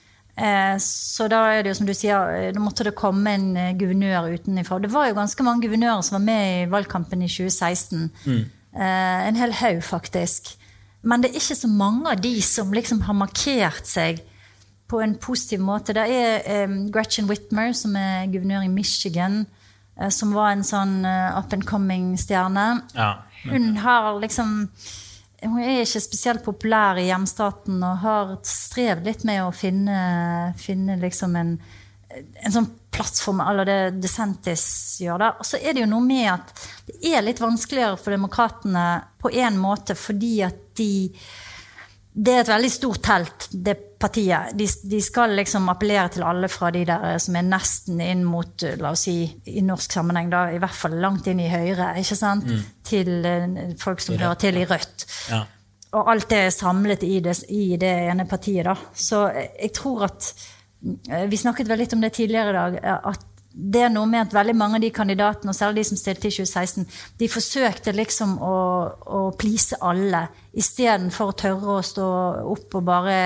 Så da er det jo som du sier, da måtte det komme en guvernør utenifra. Det var jo ganske mange guvernører som var med i valgkampen i tjue seksten. Mm. En hel haug faktisk. Men det er ikke så mange av de som liksom har markert seg på en positiv måte. Det er um, Gretchen Whitmer, som er guvernør i Michigan, uh, som var en sånn uh, up-and-coming stjerne. Ja. Hun har liksom... Hun er ikke spesielt populær i hjemstaten og har strevd litt med å finne, finne liksom en, en sånn plattform eller det DeSantis gjør da. Og så er det jo noe med at det er litt vanskeligere for demokratene på en måte fordi at de det er et veldig stort telt, det partiet. De, de skal liksom appellere til alle fra de der som er nesten inn mot, la oss si, i norsk sammenheng, da, i hvert fall langt inn i høyre, ikke sant? Mm. Til uh, folk som hører til i Rødt. Ja. Og alt det er samlet i det, i det ene partiet, da. Så jeg tror at, uh, vi snakket vel litt om det tidligere i dag, uh, at det er noe med at veldig mange av de kandidatene, og særlig de som stilte i tjue seksten, de forsøkte liksom å, å please alle, i stedet for å tørre å stå opp og bare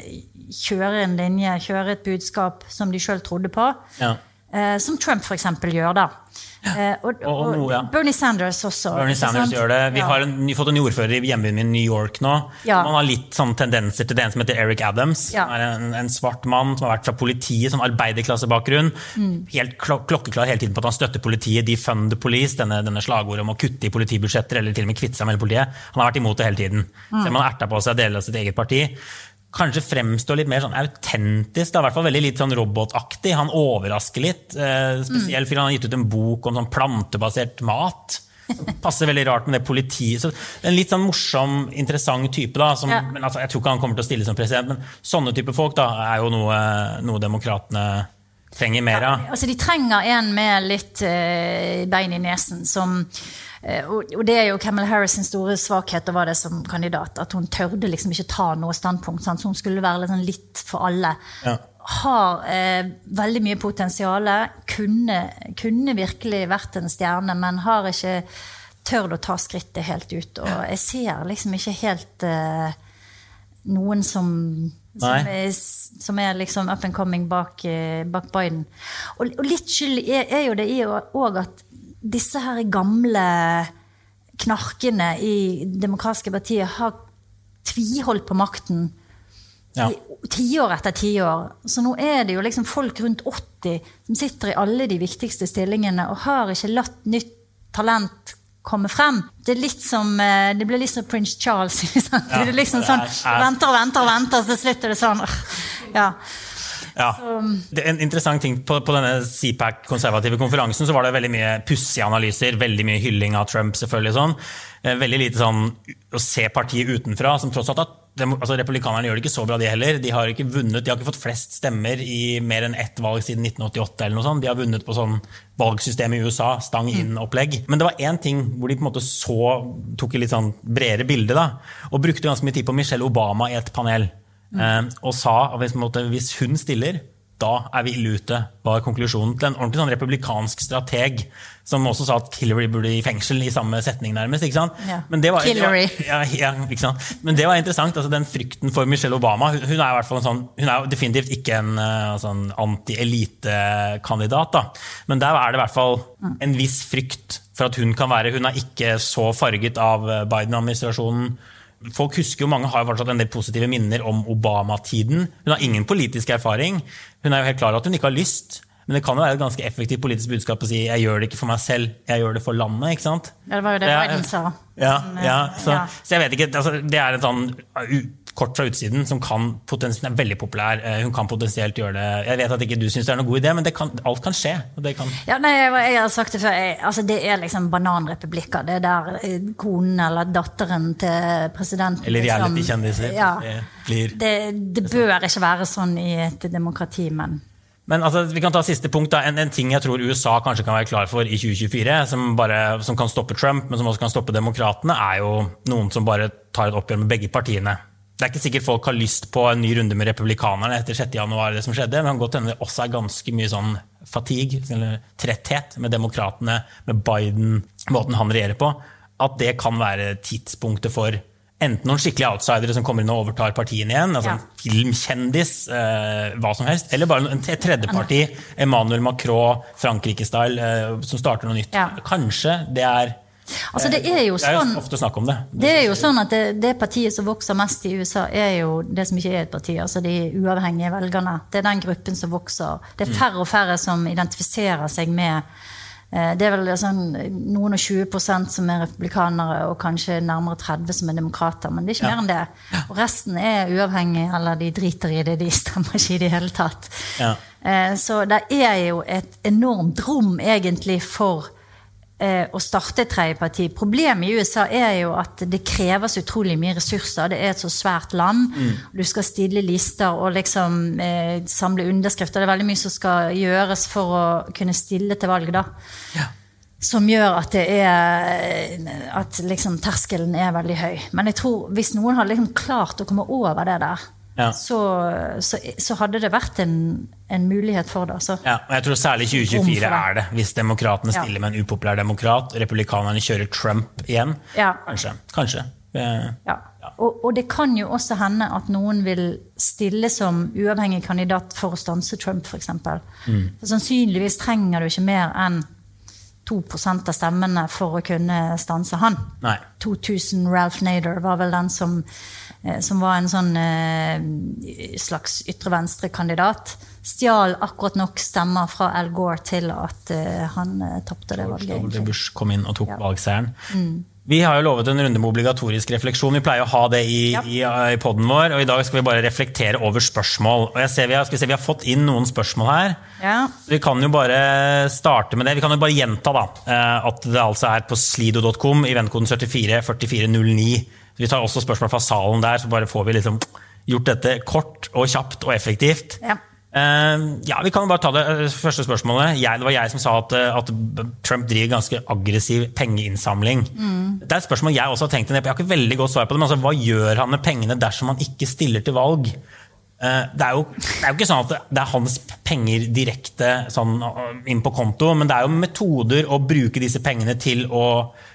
kjøre en linje, kjøre et budskap som de selv trodde på. Ja. Eh, som Trump for eksempel gjør da. Eh, og, og, og, og ja. Bernie Sanders også. Bernie Sanders gjør det. Vi ja. har en, fått en ny ordfører i hjembyen min i New York nå. Ja. Man har litt sånn tendenser til det som heter Eric Adams. Ja. Som er en, en svart mann som har vært fra politiet, som arbeiderklassebakgrunn. Mm. Helt klok klokkeklar hele tiden på at han støtter politiet. Defund the police, denne, denne slagordet om å kutte i politibudsjetter, eller til og med kvitte seg med politiet. Han har vært imot det hele tiden. Mm. Selv om han erter på seg deler av sitt eget parti. Kanskje fremstår litt mer sånn autentisk, det er i hvert fall veldig litt sånn robotaktig, han overrasker litt, eh, spesielt fordi han har gitt ut en bok om sånn plantebasert mat, som passer veldig rart med det politiet, så en litt sånn morsom, interessant type da, som, ja. Men altså, jeg tror ikke han kommer til å stille som president, men sånne type folk da, er jo noe, noe demokratene trenger mer av. Ja, altså de trenger en med litt uh, bein i nesen, som, uh, og, og det er jo Kamala Harris' store svakhet, og var det som kandidat, at hun tørde liksom ikke ta noe standpunkt, sant? Så hun skulle være litt, sånn, litt for alle. Ja. Har uh, veldig mye potensiale, kunne, kunne virkelig vært en stjerne, men har ikke tørd å ta skrittet helt ut, og jeg ser liksom ikke helt uh, noen som, som, er, som er liksom up and coming bak, uh, bak Biden. Og, og litt skyld er, er jo det i også at disse her gamle knarkene i demokratiske partier har tviholdt på makten ja. i tiår etter tiår. Så nå er det jo liksom folk rundt åtti som sitter i alle de viktigste stillingene og har ikke latt nytt talent komme frem. Det er litt som, det blir litt som Prince Charles, ja, det er liksom sånn, venter og venter og venter, så slutter det sånn, ja. Ja, det er en interessant ting på, på denne C PAC-konservative konferansen, så var det veldig mye pussige analyser, veldig mye hylling av Trump selvfølgelig sånn, veldig lite sånn å se partiet utenfra, som tross alt at altså, republikanerne gjør det ikke så bra de heller, de har ikke vunnet, de har ikke fått flest stemmer i mer enn ett valg siden nitten åttiåtte eller noe sånt, de har vunnet på sånn valgsystem i U S A, stang inn opplegg, men det var en ting hvor de på en måte så, tok et litt sånn bredere bilde da, og brukte ganske mye tid på Michelle Obama i et panel, Mm. Eh, og sa at hvis hun stiller, da er vi ille ute, var konklusjonen til en ordentlig sånn republikansk strateg, som også sa at Hillary burde i fengsel i samme setning nærmest, ikke sant? Ja. Men det var, Hillary. Det var, ja, ja, ikke sant? Men det var interessant, altså den frykten for Michelle Obama, hun, hun er i hvert fall en sånn, hun er definitivt ikke en sånn anti-elite-kandidat da, men der er det i hvert fall en viss frykt for at hun kan være, hun er ikke så farget av Biden-administrasjonen. Folk husker jo, mange har jo fortsatt en del positive minner om Obama-tiden. Hun har ingen politisk erfaring. Hun er jo helt klar at hun ikke har lyst. Men det kan jo være et ganske effektivt politisk budskap å si jeg gjør det ikke for meg selv, jeg gjør det for landet, ikke sant? Ja, det var jo det Biden sa. Ja, ja, så, ja. så jeg vet ikke, altså, det er en sånn kort fra utsiden som kan potensielt, er veldig populær, hun kan potensielt gjøre det, jeg vet at ikke du synes det er noen god idé, men det kan, alt kan skje. Og det kan... Ja, nei, jeg, jeg har sagt det før, jeg, altså det er liksom bananrepublikker, det er der konen eller datteren til presidenten. Eller reality-kjendiser. Ja, det, blir, det, det bør ikke være sånn i et demokrati, men... Men altså, vi kan ta siste punkt da. En, en ting jeg tror U S A kanskje kan være klar for i tjue tjuefire, som, bare, som kan stoppe Trump, men som også kan stoppe demokratene, er jo noen som bare tar et oppgjør med begge partiene. Det er ikke sikkert folk har lyst på en ny runde med republikanerne etter sjette januar, det som skjedde, men det kan godt hende det også er ganske mye sånn fatigue, eller tretthet med demokratene, med Biden, måten han regjerer på, at det kan være tidspunktet for enten noen skikkelige outsidere som kommer inn og overtar partiene igjen, altså ja. En filmkjendis, eh, hva som helst, eller bare en tredje parti, Emmanuel Macron, Frankrike-style, eh, som starter noe nytt. Ja. Kanskje det er Altså det er jo det er sånn, jo ofte snakk om det. Det er jo sånn at det, det partiet som vokser mest i U S A er jo det som ikke er et parti, altså de uavhengige velgerne. Det er den gruppen som vokser. Det er færre og færre som identifiserer seg med, det er vel sånn noen og tjue prosent som er republikanere og kanskje nærmere tretti som er demokrater, men det er ikke mer enn det. Og resten er uavhengige, eller de driter i det, de stemmer ikke i det hele tatt. Ja. Så det er jo et enormt rom egentlig for å starte et tredjeparti. Problemet i U S A er jo at det krever så utrolig mye ressurser. Det er et så svært land. Mm. Du skal stille lister og liksom eh, samle underskrifter. Det er veldig mye som skal gjøres for å kunne stille til valg da. Ja. Som gjør at det er at liksom terskelen er veldig høy. Men jeg tror hvis noen har liksom klart å komme over det der, ja. så, så, så hadde det vært en, en mulighet for det. Altså. Ja, og jeg tror særlig tjue tjuefire er det, hvis demokratene stiller med en upopulær demokrat, republikanerne kjører Trump igjen. Ja. Kanskje, kanskje. Ja. Ja. Og, og det kan jo også hende at noen vil stille som uavhengig kandidat for å stanse Trump, for eksempel. Mm. For sannsynligvis trenger du ikke mer enn to prosent av stemmene for å kunne stanse han. Nei. to tusen Ralph Nader var vel den som som var en sånn eh, slags ytre-venstre-kandidat, stjal akkurat nok stemmer fra Al Gore til at eh, han eh, tappte det valget. George W. Bush kom inn og tok ja. valgseieren. Mm. Vi har jo lovet en runde med obligatorisk refleksjon. Vi pleier å ha det i, ja. i, i podden vår, og i dag skal vi bare reflektere over spørsmål. Og jeg ser vi har, skal vi se, vi har fått inn noen spørsmål her. Ja. Vi kan jo bare starte med det. Vi kan jo bare gjenta da, at det altså er på slido punktum com, eventkoden syttifire førtifire null ni. Vi tar også spørsmål fra salen der, så bare får vi liksom gjort dette kort og kjapt og effektivt. Ja. Uh, ja, vi kan bare ta det første spørsmålet. Jeg, det var jeg som sa at, at Trump driver ganske aggressiv pengeinnsamling. Mm. Det er et spørsmål jeg også har tenkt en del på. Jeg har ikke veldig godt svar på det, men altså, hva gjør han med pengene dersom han ikke stiller til valg? Uh, det, er jo, det er jo ikke sånn at det er hans penger direkte sånn, inn på konto, men det er jo metoder å bruke disse pengene til å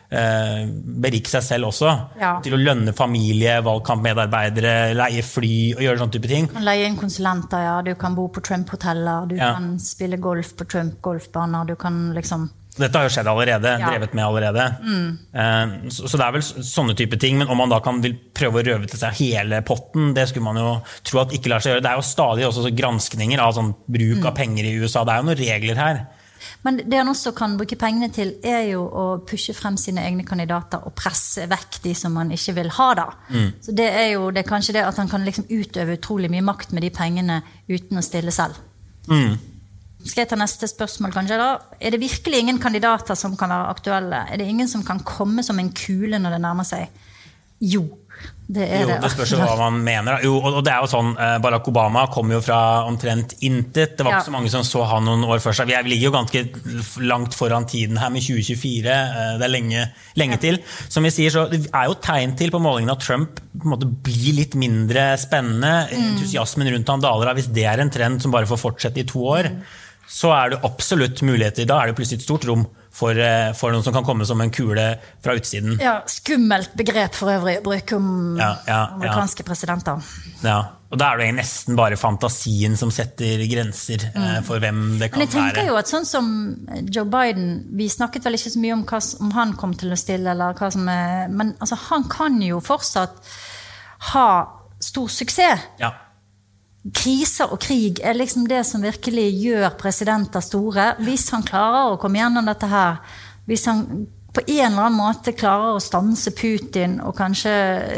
uh, berike seg selv også. Ja. Til å lønne familie, valgkampmedarbeidere, leie fly og gjøre sånne type ting. Du kan leie inn konsulenter, ja. Du kan bo på Trump-hoteller, du ja. kan spille golf på Trump-golfbaner, du kan liksom... Dette har jo skjedd allerede, ja. drevet med allerede. Mm. Uh, så, så det er vel sånne type ting, men om man da kan vil prøve å røve til seg hele potten, det skulle man jo tro at ikke lar seg gjøre. Det er jo stadig også så granskninger av sånn bruk mm. av penger i U S A. Det er jo noen regler her. Men det han også kan bruke pengene til er jo å pushe frem sine egne kandidater og presse vekk de som man ikke vil ha da. Mm. Så det er jo det er kanskje det at han kan liksom utøve utrolig mye makt med de pengene uten å stille selv. Mm. Skal jeg ta neste spørsmål kanskje da? Er det virkelig ingen kandidater som kan være aktuelle? Er det ingen som kan komme som en kule når det nærmer seg? Jo, det er jo, det. Det spørs jo hva man mener. Jo, og det er jo sånn, Barack Obama kom jo fra omtrent intet. Det var ja. ikke så mange som så han noen år før seg. Vi ligger jo ganske langt foran tiden her med tjue tjuefire. Det er lenge, lenge ja. til. Som vi sier, så det er jo tegn til på målingen at Trump på en måte blir litt mindre spennende. Mm. Entusiasmen rundt han daler av. Hvis det er en trend som bare får fortsette i to år, mm. så er det absolutt muligheter. Da er det plutselig et stort rom for, for noen som kan komme som en kule fra utsiden. Ja, skummelt begrep for øvrig å bruke om ja, ja, amerikanske ja. presidenter. Ja, og da er det nesten bare fantasien som setter grenser mm. for hvem det kan være. Men jeg tenker være. jo at sånn som Joe Biden, vi snakket vel ikke så mye om hva, om han kom til å stille, eller hva som er, men altså, han kan jo fortsatt ha stor suksess. Ja. Kriser og krig er liksom det som virkelig gjør presidenter store. Hvis han klarer å komme gjennom dette her, hvis han på en eller annen måte klarer å stanse Putin og kanskje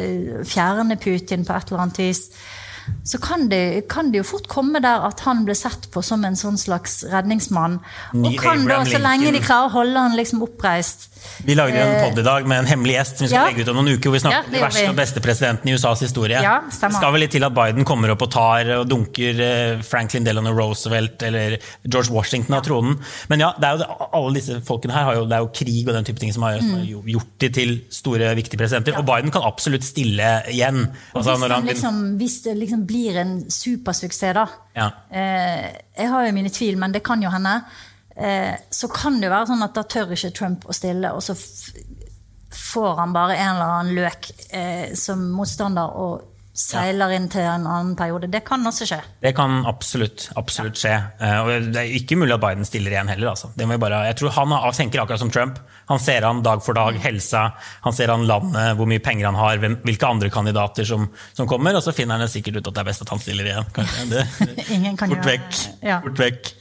fjerne Putin på et eller annet vis, så kan det, kan det jo fort komme der at han blir sett på som en sånn slags redningsmann. Og kan da, så lenge de klarer å holde han liksom oppreist. Vi lager en podd i dag med en hemmelig gjest som vi skal ja. legge ut om noen uker, hvor vi snakker ja, om den verste og beste presidenten i U S A's historie. Ja, det skal vel litt til at Biden kommer opp og tar og dunker Franklin Delano Roosevelt eller George Washington av tronen. Men ja, det er jo, alle disse folkene her har jo, det er jo krig og den type ting som har, som har gjort de til store, viktige presidenter. Ja. Og Biden kan absolutt stille igjen. Altså, hvis, han, liksom, hvis det liksom blir en supersuksess da, ja. eh, jeg har jo mine tvil, men det kan jo hende, Eh, så kan det jo være sånn at da tør ikke Trump å stille, og så f- får han bare en eller annen løk eh, som motstander og seiler ja. inn til en annen periode. Det kan også skje. Det kan absolutt, absolutt skje. Eh, og det er ikke mulig at Biden stiller igjen heller. Altså. Det må jeg, bare, jeg tror han har, tenker akkurat som Trump. Han ser han dag for dag, helsa, han ser han landet, hvor mye penger han har, hvem, hvilke andre kandidater som, som kommer, og så finner han sikkert ut at det er best at han stiller igjen. Kanskje. Det, Ingen kan fort gjøre vekk, ja. fort vekk.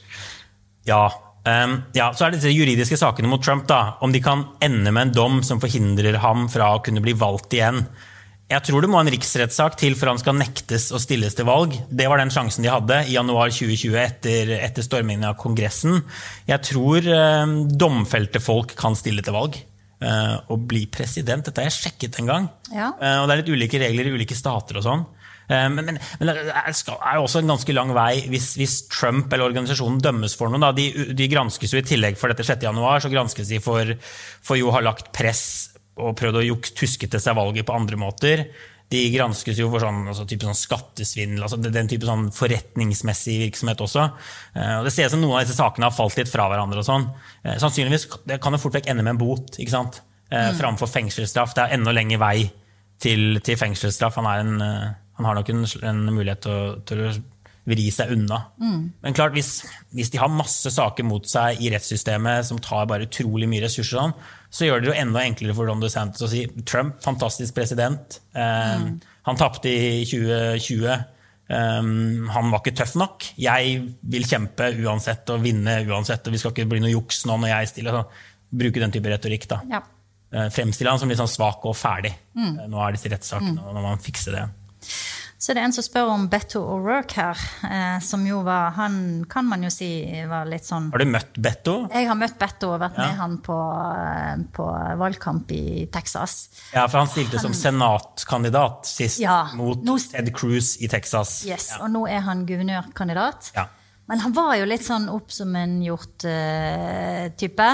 Ja, Um, ja, så er det disse juridiske sakene mot Trump da, om de kan ende med en dom som forhindrer ham fra å kunne bli valgt igjen. Jeg tror det må en riksrettssak til for han skal nektes å stilles til valg. Det var den sjansen de hadde i januar tjue tjue etter, etter stormingen av Kongressen. Jeg tror um, domfelte folk kan stille til valg uh, og bli president. Dette har jeg sjekket en gang. Ja. Uh, og det er litt ulike regler i ulike stater og sånn. Men, men, men det er jo også en ganske lang vei hvis, hvis Trump eller organisasjonen dømmes for noe. Da. De, de granskes jo i tillegg for dette sjette januar, så granskes de for, for jo å ha lagt press og prøvd å juks, tuske til seg valget på andre måter. De granskes jo for sånn, altså, type sånn skattesvindel, altså den type sånn forretningsmessig virksomhet også. Og det ser ut som noen av disse sakene har falt litt fra hverandre og sånn. Sannsynligvis det kan det fort vekk ende med en bot, ikke sant? Mm. Framfor fengselsstraff. Det er enda lenger vei til, til fengselsstraff. Han er en... Han har nok en, en mulighet til å, til å vri seg unna. Mm. Men klart, hvis, hvis de har masse saker mot seg i rettssystemet som tar bare utrolig mye ressurser, så gjør det jo enda enklere for Ron DeSantis å si Trump, fantastisk president. Um, mm. Han tappte i tjue tjue. Um, han var ikke tøff nok. Jeg vil kjempe uansett og vinne uansett, og vi skal ikke bli noe juks nå når jeg stiller. Så bruke den type retorikk da. Ja. Uh, fremstille han som litt sånn svak og ferdig. Mm. Uh, nå er disse rettssakene, mm. når man fikser det. Så det er en som spør om Beto O'Rourke her, eh, som jo var, han kan man jo si var litt sånn... Har du møtt Beto? Jeg har møtt Beto og vært ja. med han på, på valgkamp i Texas. Ja, for han stilte han, som senatkandidat sist ja, mot nå, Ted Cruz i Texas. Yes, ja. Og nå er han guvernørkandidat. Ja. Men han var jo litt sånn opp som en gjort uh, type.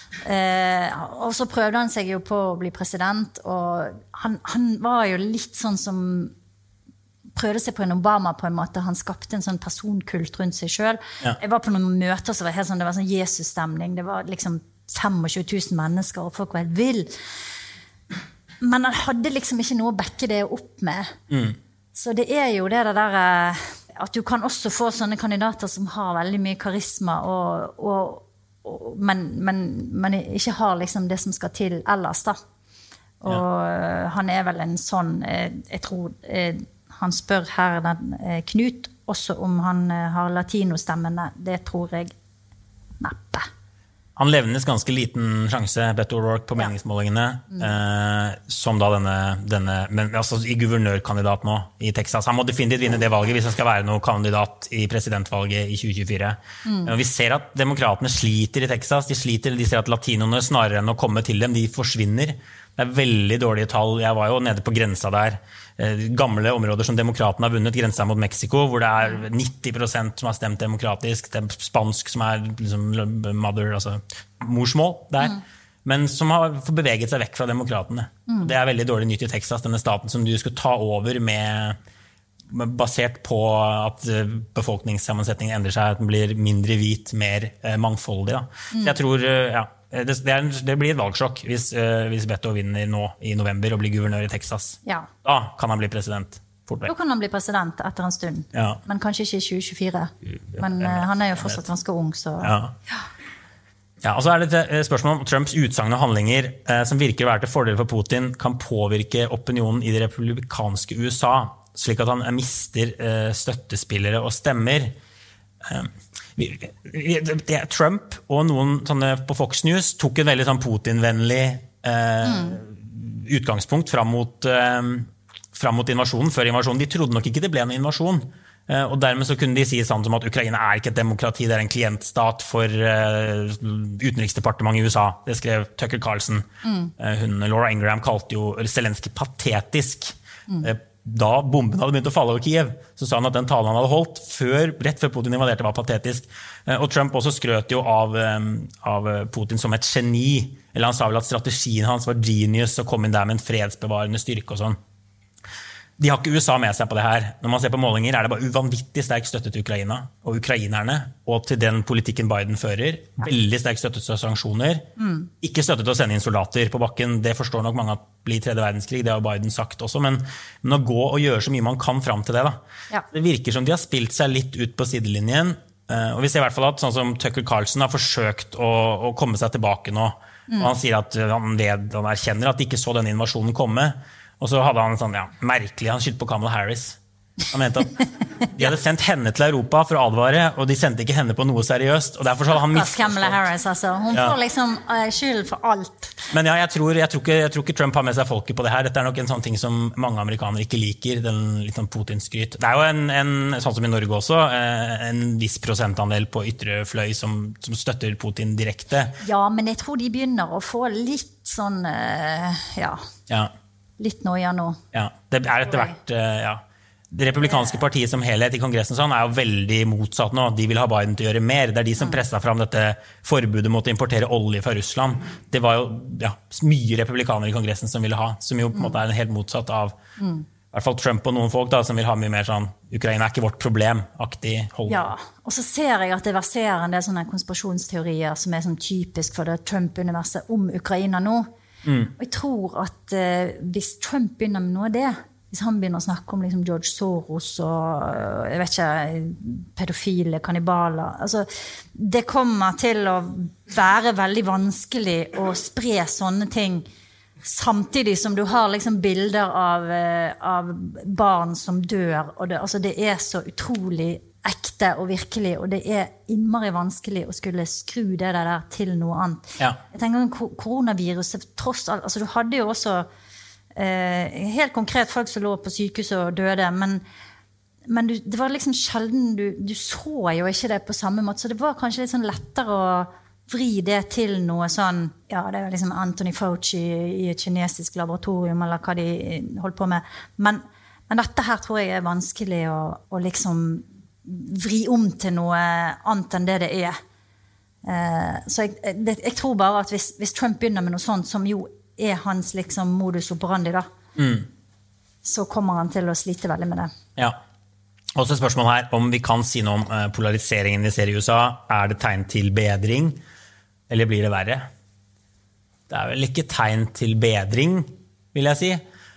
Uh, og så prøvde han seg jo på å bli president, og han, han var jo litt sånn som prøvde seg på en Obama på en måte. Han skapte en sånn personkult rundt seg selv. Ja. Jeg var på noen møter som var helt sånn, det var sånn Jesus-stemning. Det var liksom tjuefem tusen mennesker, og folk var helt vill. Men han hadde liksom ikke noe å backe det opp med. Mm. Så det er jo det der at du kan også få sånne kandidater som har veldig mye karisma, og, og, og, men, men, men ikke har liksom det som skal til ellers da. Og ja. Han er vel en sånn, jeg tror... Han spør her den, eh, Knut også om han eh, har latinostemmene. Det tror jeg neppe. Han levnes ganske liten sjanse, Beto O'Rourke, på meningsmålingene, ja. mm. eh, som da denne, denne men altså i guvernørkandidat nå i Texas. Han må definitivt vinne det valget hvis han skal være noen kandidat i presidentvalget i tjue tjuefire. Mm. Og vi ser at demokratene sliter i Texas. De sliter, de ser at latinoene snarere enn å komme til dem, de forsvinner. Det er veldig dårlige tall. Jeg var jo nede på grensa der. Gamle områder som demokratene har vunnet, grensa mot Mexico, hvor det er nitti prosent som har stemt demokratisk, det er spansk som er liksom mother, altså morsmål der, mm. men som har beveget seg vekk fra demokratene. Mm. Det er veldig dårlig nytt i Texas, denne staten som du skulle ta over med, med basert på at befolkningssammensetningen endrer seg, at den blir mindre hvit, mer eh, mangfoldig. Da. Mm. Så jeg tror, ja, Det, det, er, det blir et valgsjokk hvis, uh, hvis Beto vinner nå i november og blir guvernør i Texas. Ja. Da kan han bli president. Fort vekk. Da kan han bli president etter en stund. Ja. Men kanskje ikke i tjue tjuefire. Men uh, han er jo fortsatt ganske ung, så... Ja. Ja. Ja, og så er det et spørsmål om Trumps utsagn og handlinger uh, som virker å være til fordel for Putin, kan påvirke opinionen i det republikanske U S A, slik at han mister uh, støttespillere og stemmer. Uh, Trump og noen sånne på Fox News tok en veldig sånn Putin-vennlig eh, mm. utgangspunkt fram mot, eh, fram mot invasjonen, før invasjonen. De trodde nok ikke det ble en invasjon, eh, og dermed så kunne de si sånn som at Ukraina er ikke et demokrati, det er en klientstat for eh, utenriksdepartementet i U S A. Det skrev Tucker Carlson. Mm. Eh, hun, Laura Ingraham kalte jo Zelensky patetisk. Mm. Eh, Da bomben hadde begynt å falle over Kiev, så sa han at den talen han hadde holdt før, rett før Putin invaderte var patetisk. Og Trump også skrøt jo av, av Putin som et geni, eller han sa vel at strategien hans var genius å komme inn der med en fredsbevarende styrke og sånn. De har ikke U S A med seg på det her. Når man ser på målinger er det bare uvanvittig sterk støtte til Ukraina og ukrainerne, og til den politikken Biden fører. Veldig sterk støtte til sanksjoner. Mm. Ikke støtte til å sende inn soldater på bakken. Det forstår nok mange at blir tredje verdenskrig, det har Biden sagt også, men, men å gå og gjøre så mye man kan frem til det. Da. Ja. Det virker som de har spilt seg litt ut på sidelinjen, og vi ser i hvert fall at sånn som Tucker Carlson har forsøkt å, å komme seg tilbake nå, mm. og han sier at han, ved, han erkjenner at de ikke så denne invasjonen komme. Og så hadde han sånn, ja, merkelig, han skyldte på Kamala Harris. Han mente at de hadde sendt henne til Europa for å advare, og de sendte ikke henne på noe seriøst. Og derfor så hadde han misforstått. Kamala Harris, altså. Hun ja. får liksom uh, skyld for alt. Men ja, jeg tror, jeg, tror ikke, jeg tror ikke Trump har med seg folket på det her. Dette er nok en sånn ting som mange amerikanere ikke liker, den litt sånn Putin-skryt. Det er jo en, en, sånn som i Norge også, en viss prosentandel på ytre fløy som, som støtter Putin direkte. Ja, men jeg tror de begynner å få litt sånn, uh, ja... ja. Litt noia nå. Ja, det er etter hvert, ja. Det republikanske partiet som helhet i kongressen sånn, er jo veldig motsatt nå. De vil ha Biden til å gjøre mer. Det er de som presset fram dette forbudet mot å importere olje fra Russland. Det var jo ja, mye republikanere i kongressen som ville ha, som jo på en måte er en helt motsatt av mm. i hvert fall Trump og noen folk da, som vil ha mye mer sånn Ukraina er ikke vårt problem-aktig hold. Ja, og så ser jeg at det verserer en del sånne konspirasjonsteorier som er sånn typisk for det Trump-universet om Ukraina nå. Mm. Og jeg tror at uh, hvis Trump begynner med noe av det, hvis han begynner å snakke om liksom, George Soros og uh, jeg vet ikke, pedofile, kannibaler, altså, det kommer til å være veldig vanskelig å spre sånne ting samtidig som du har liksom, bilder av, uh, av barn som dør, og det, altså, det er så utrolig ekte og virkelig, og det er innmari vanskelig å skulle skru det der til noe annet. Ja. Jeg tenker koronaviruset, tross alt, altså du hadde jo også eh, helt konkret folk som lå på sykehus og døde, men, men du, det var liksom sjelden, du, du så jo ikke det på samme måte, så det var kanskje litt sånn lettere å vri det til noe sånn, ja, det er liksom Anthony Fauci i et kinesisk laboratorium, eller hva de holdt på med. Men, men dette her tror jeg er vanskelig å, å liksom vri om til noe annet enn det det er. Eh, så jeg, det, jeg tror bare at hvis, hvis Trump begynner med noe sånt, som jo er hans liksom modus operandi da, mm. så kommer han til å slite veldig med det. Ja. Også et spørsmål her, om vi kan si noe om polariseringen vi ser i U S A. Er det tegn til bedring? Eller blir det verre? Det er vel ikke tegn til bedring, vil jeg si.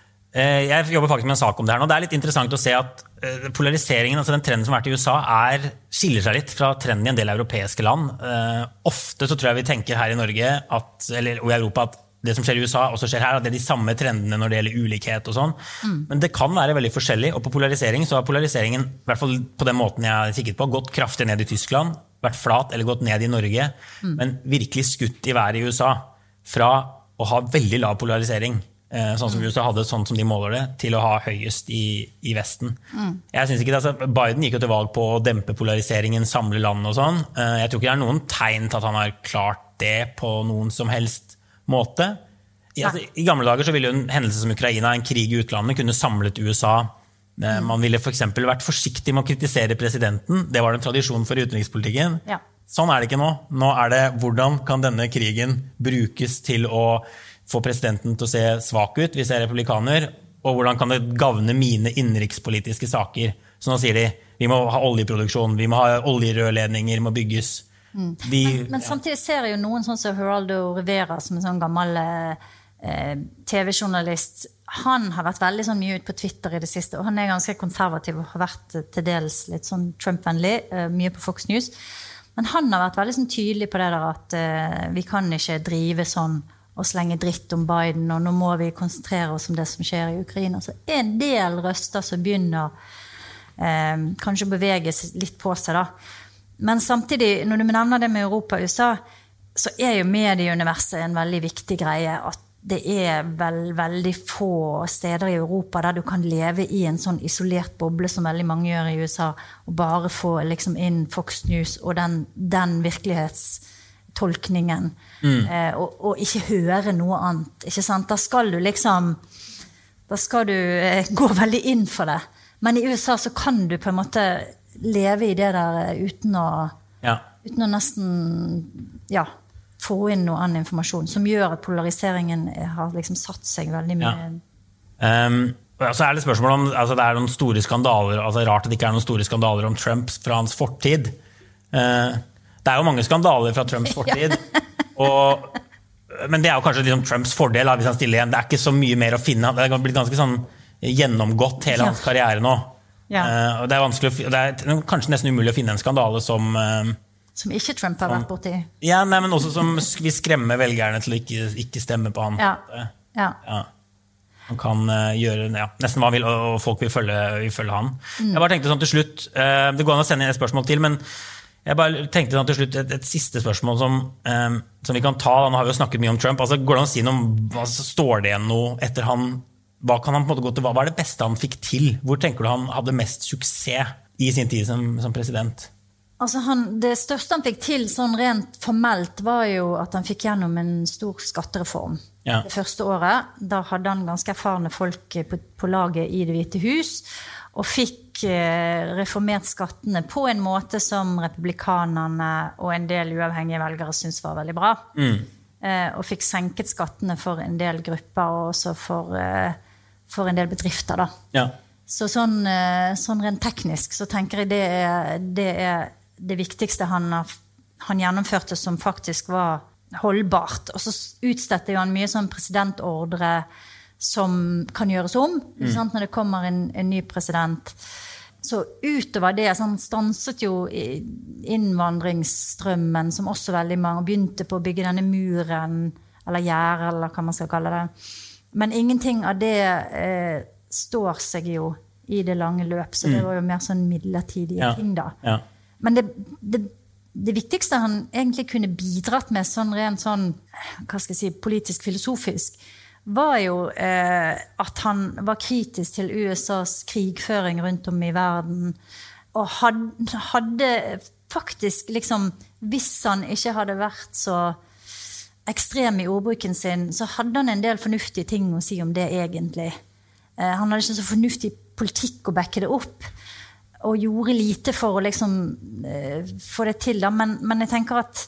Jeg jobber faktisk med en sak om det her nå. Det er litt interessant å se at polariseringen, altså den trenden som har vært i U S A, er, skiller seg litt fra trenden i en del europeiske land. Ofte så tror jeg vi tenker her i Norge, at, eller, og i Europa, at det som skjer i U S A også skjer her, at det er de samme trendene når det gjelder ulikhet og sånn. Mm. Men det kan være veldig forskjellig, og på polarisering så har polariseringen, i hvert fall på den måten jeg er sikker på, gått kraftig ned i Tyskland, vært flat eller gått ned i Norge, mm. men virkelig skutt i været i U S A, fra å ha veldig lav polarisering, sånn som U S A hadde, sånn som de måler det, til å ha høyest i, i Vesten. Mm. Jeg synes ikke det, altså, Biden gikk jo til valg på å dempe polariseringen, samle land og sånn. Jeg tror ikke det er noen tegn til at han har klart det på noen som helst måte. I, altså, I gamle dager så ville jo en hendelse som Ukraina, en krig i utlandet, kunne samlet U S A. Mm. Man ville for eksempel vært forsiktig med å kritisere presidenten. Det var en tradisjon for utenrikspolitikken. Ja. Sånn er det ikke nå. Nå er det hvordan kan denne krigen brukes til å få presidenten til å se svak ut hvis jeg er republikaner, og hvordan kan det gavne mine innenrikspolitiske saker. Så nå sier de, vi må ha oljeproduksjon, vi må ha oljerørledninger, må bygges. Mm. De, men, men samtidig ser jeg jo noen sånn som Geraldo Rivera, som en sånn gammel eh, tv-journalist. Han har vært veldig sånn mye ut på Twitter i det siste, og han er ganske konservativ og har vært til dels litt sånn Trump-vennlig, eh, mye på Fox News. Men han har vært veldig sånn tydelig på det der at eh, vi kan ikke drive sånn og slenge dritt om Biden, og nå må vi konsentrere oss om det som skjer i Ukraina. Så er en del røster som begynner eh, kanskje å bevege litt på seg da. Men samtidig, når du nevner det med Europa og U S A, så er jo medieuniverset en veldig viktig greie, at det er vel, veldig få steder i Europa der du kan leve i en sånn isolert boble som veldig mange gjør i U S A, og bare få liksom inn Fox News og den, den virkelighetstolkningen, mm. eh, og, og ikke høre noe annet, ikke sant? Da skal du liksom, da skal du eh, gå veldig inn for det. Men i U S A så kan du på en måte leve i det der uten å, ja. uten å nesten ja, få inn noe annen informasjon, som gjør at polariseringen har liksom satt seg veldig mye. Ja. Um, så er det spørsmål om, altså det er noen store skandaler, altså rart at det ikke er noen store skandaler om Trump fra hans fortid. Uh, det er jo mange skandaler fra Trumps fortid, ja. og, men det er jo kanskje liksom Trumps fordel da, hvis han stiller igjen. Det er ikke så mye mer å finne, det har blitt ganske sånn gjennomgått hele hans karriere nå. Ja. Uh, og det er vanskelig, det er kanskje nesten umulig å finne en skandale som uh, som ikke Trump har vært borti. Ja, nei, men også som vi skremmer velgerne til å ikke, ikke stemme på han. Ja. Ja. Ja. Han kan uh, gjøre ja, nesten hva han vil, og folk vil følge, vil følge han. Mm. Jeg bare tenkte sånn til slutt, uh, det går an å sende inn et spørsmål til, men jeg bare tenkte sånn til slutt et, et siste spørsmål som, um, som vi kan ta. Nå har vi jo snakket mye om Trump. Altså, går det an å si noe om, altså, står det igjen noe etter han? Hva kan han på en måte gå til? Hva var det beste han fikk til? Hvor tenker du han hadde mest suksess i sin tid som, som president? Altså han, det største han fikk til sånn rent formelt var jo at han fikk gjennom en stor skattereform. Ja. Det første året, da hadde han ganske erfarne folk på, på laget i Det hvite hus, og fikk eh, reformert skattene på en måte som republikanerne og en del uavhengige velgere synes var veldig bra. Mm. Eh, og fikk senket skattene for en del grupper, og også for... Eh, for en del bedrifter da. Ja. Så sånn, sånn rent teknisk så tenker jeg det er det, er det viktigste han, han gjennomførte som faktisk var holdbart. Og så utstetter jo han mye sånn presidentordre som kan gjøres om, mm. sant, når det kommer en, en ny president. Så utover det, så han stanset jo innvandringsstrømmen, som også veldig mange begynte på å bygge denne muren, eller gjerde, eller hva man skal kalle det. Men ingenting av det eh, står seg jo i det lange løp, så det var jo mer sånn midlertidige ja. ting da. Ja. Men det, det, det viktigste han egentlig kunne bidratt med sånn rent sånn, hva skal jeg si, politisk-filosofisk, var jo eh, at han var kritisk til U S A's krigføring rundt om i verden, og hadde, hadde faktisk liksom, hvis han ikke hadde vært så ekstrem i ordbruken sin, så hadde han en del fornuftige ting å si om det egentlig. Eh, han hadde ikke så fornuftig politikk å backe det opp, og gjorde lite for å liksom eh, få det til, da. Men, men jeg tenker at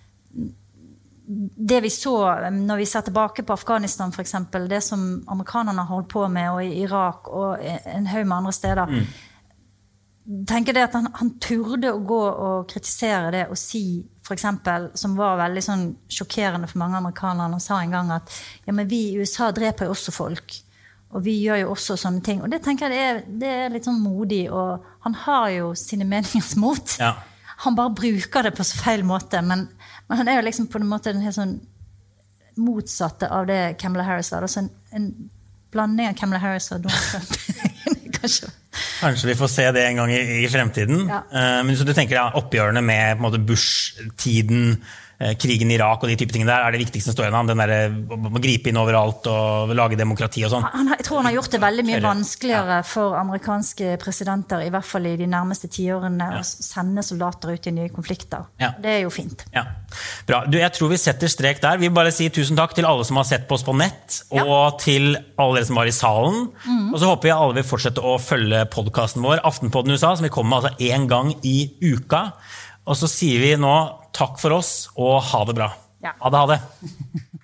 det vi så når vi ser tilbake på Afghanistan for eksempel, det som amerikanerne holdt på med, og i Irak og en haug med andre steder, mm. tenker det at han, han turde å gå og kritisere det og si, for eksempel, som var veldig sånn sjokkerende for mange amerikanere, han sa en gang at ja, men vi i U S A dreper jo også folk, og vi gjør jo også sånne ting, og det tenker jeg det er, det er litt sånn modig, og han har jo sine meningers mot. Ja. Han bare bruker det på så feil måte, men, men han er jo liksom på en måte den helt sånn motsatte av det Kamala Harris var. Altså en, en blanding av Kamala Harris og Donald Trump. Kanskje. Kanskje vi får se det en gang i, i fremtiden. Ja. Uh, men så du tenker ja, oppgjørende med på en måte Bush-tiden, krigen i Irak og de type tingene der, er det viktigste som står igjen, den der å gripe inn overalt og lage demokrati og sånn. Han, jeg tror han har gjort det veldig mye vanskeligere ja. for amerikanske presidenter, i hvert fall i de nærmeste tiårene, ja. å sende soldater ut i nye konflikter. Ja. Det er jo fint. Ja. Bra. Du, jeg tror vi setter strek der. Vi vil bare si tusen takk til alle som har sett på oss på nett, ja. og til alle dere som var i salen. Mm. Og så håper vi alle vil fortsette å følge podcasten vår, Aftenpodden U S A, som vi kommer med altså en gang i uka. Og så sier vi nå takk for oss, og ha det bra. Ja. Ha det, ha det.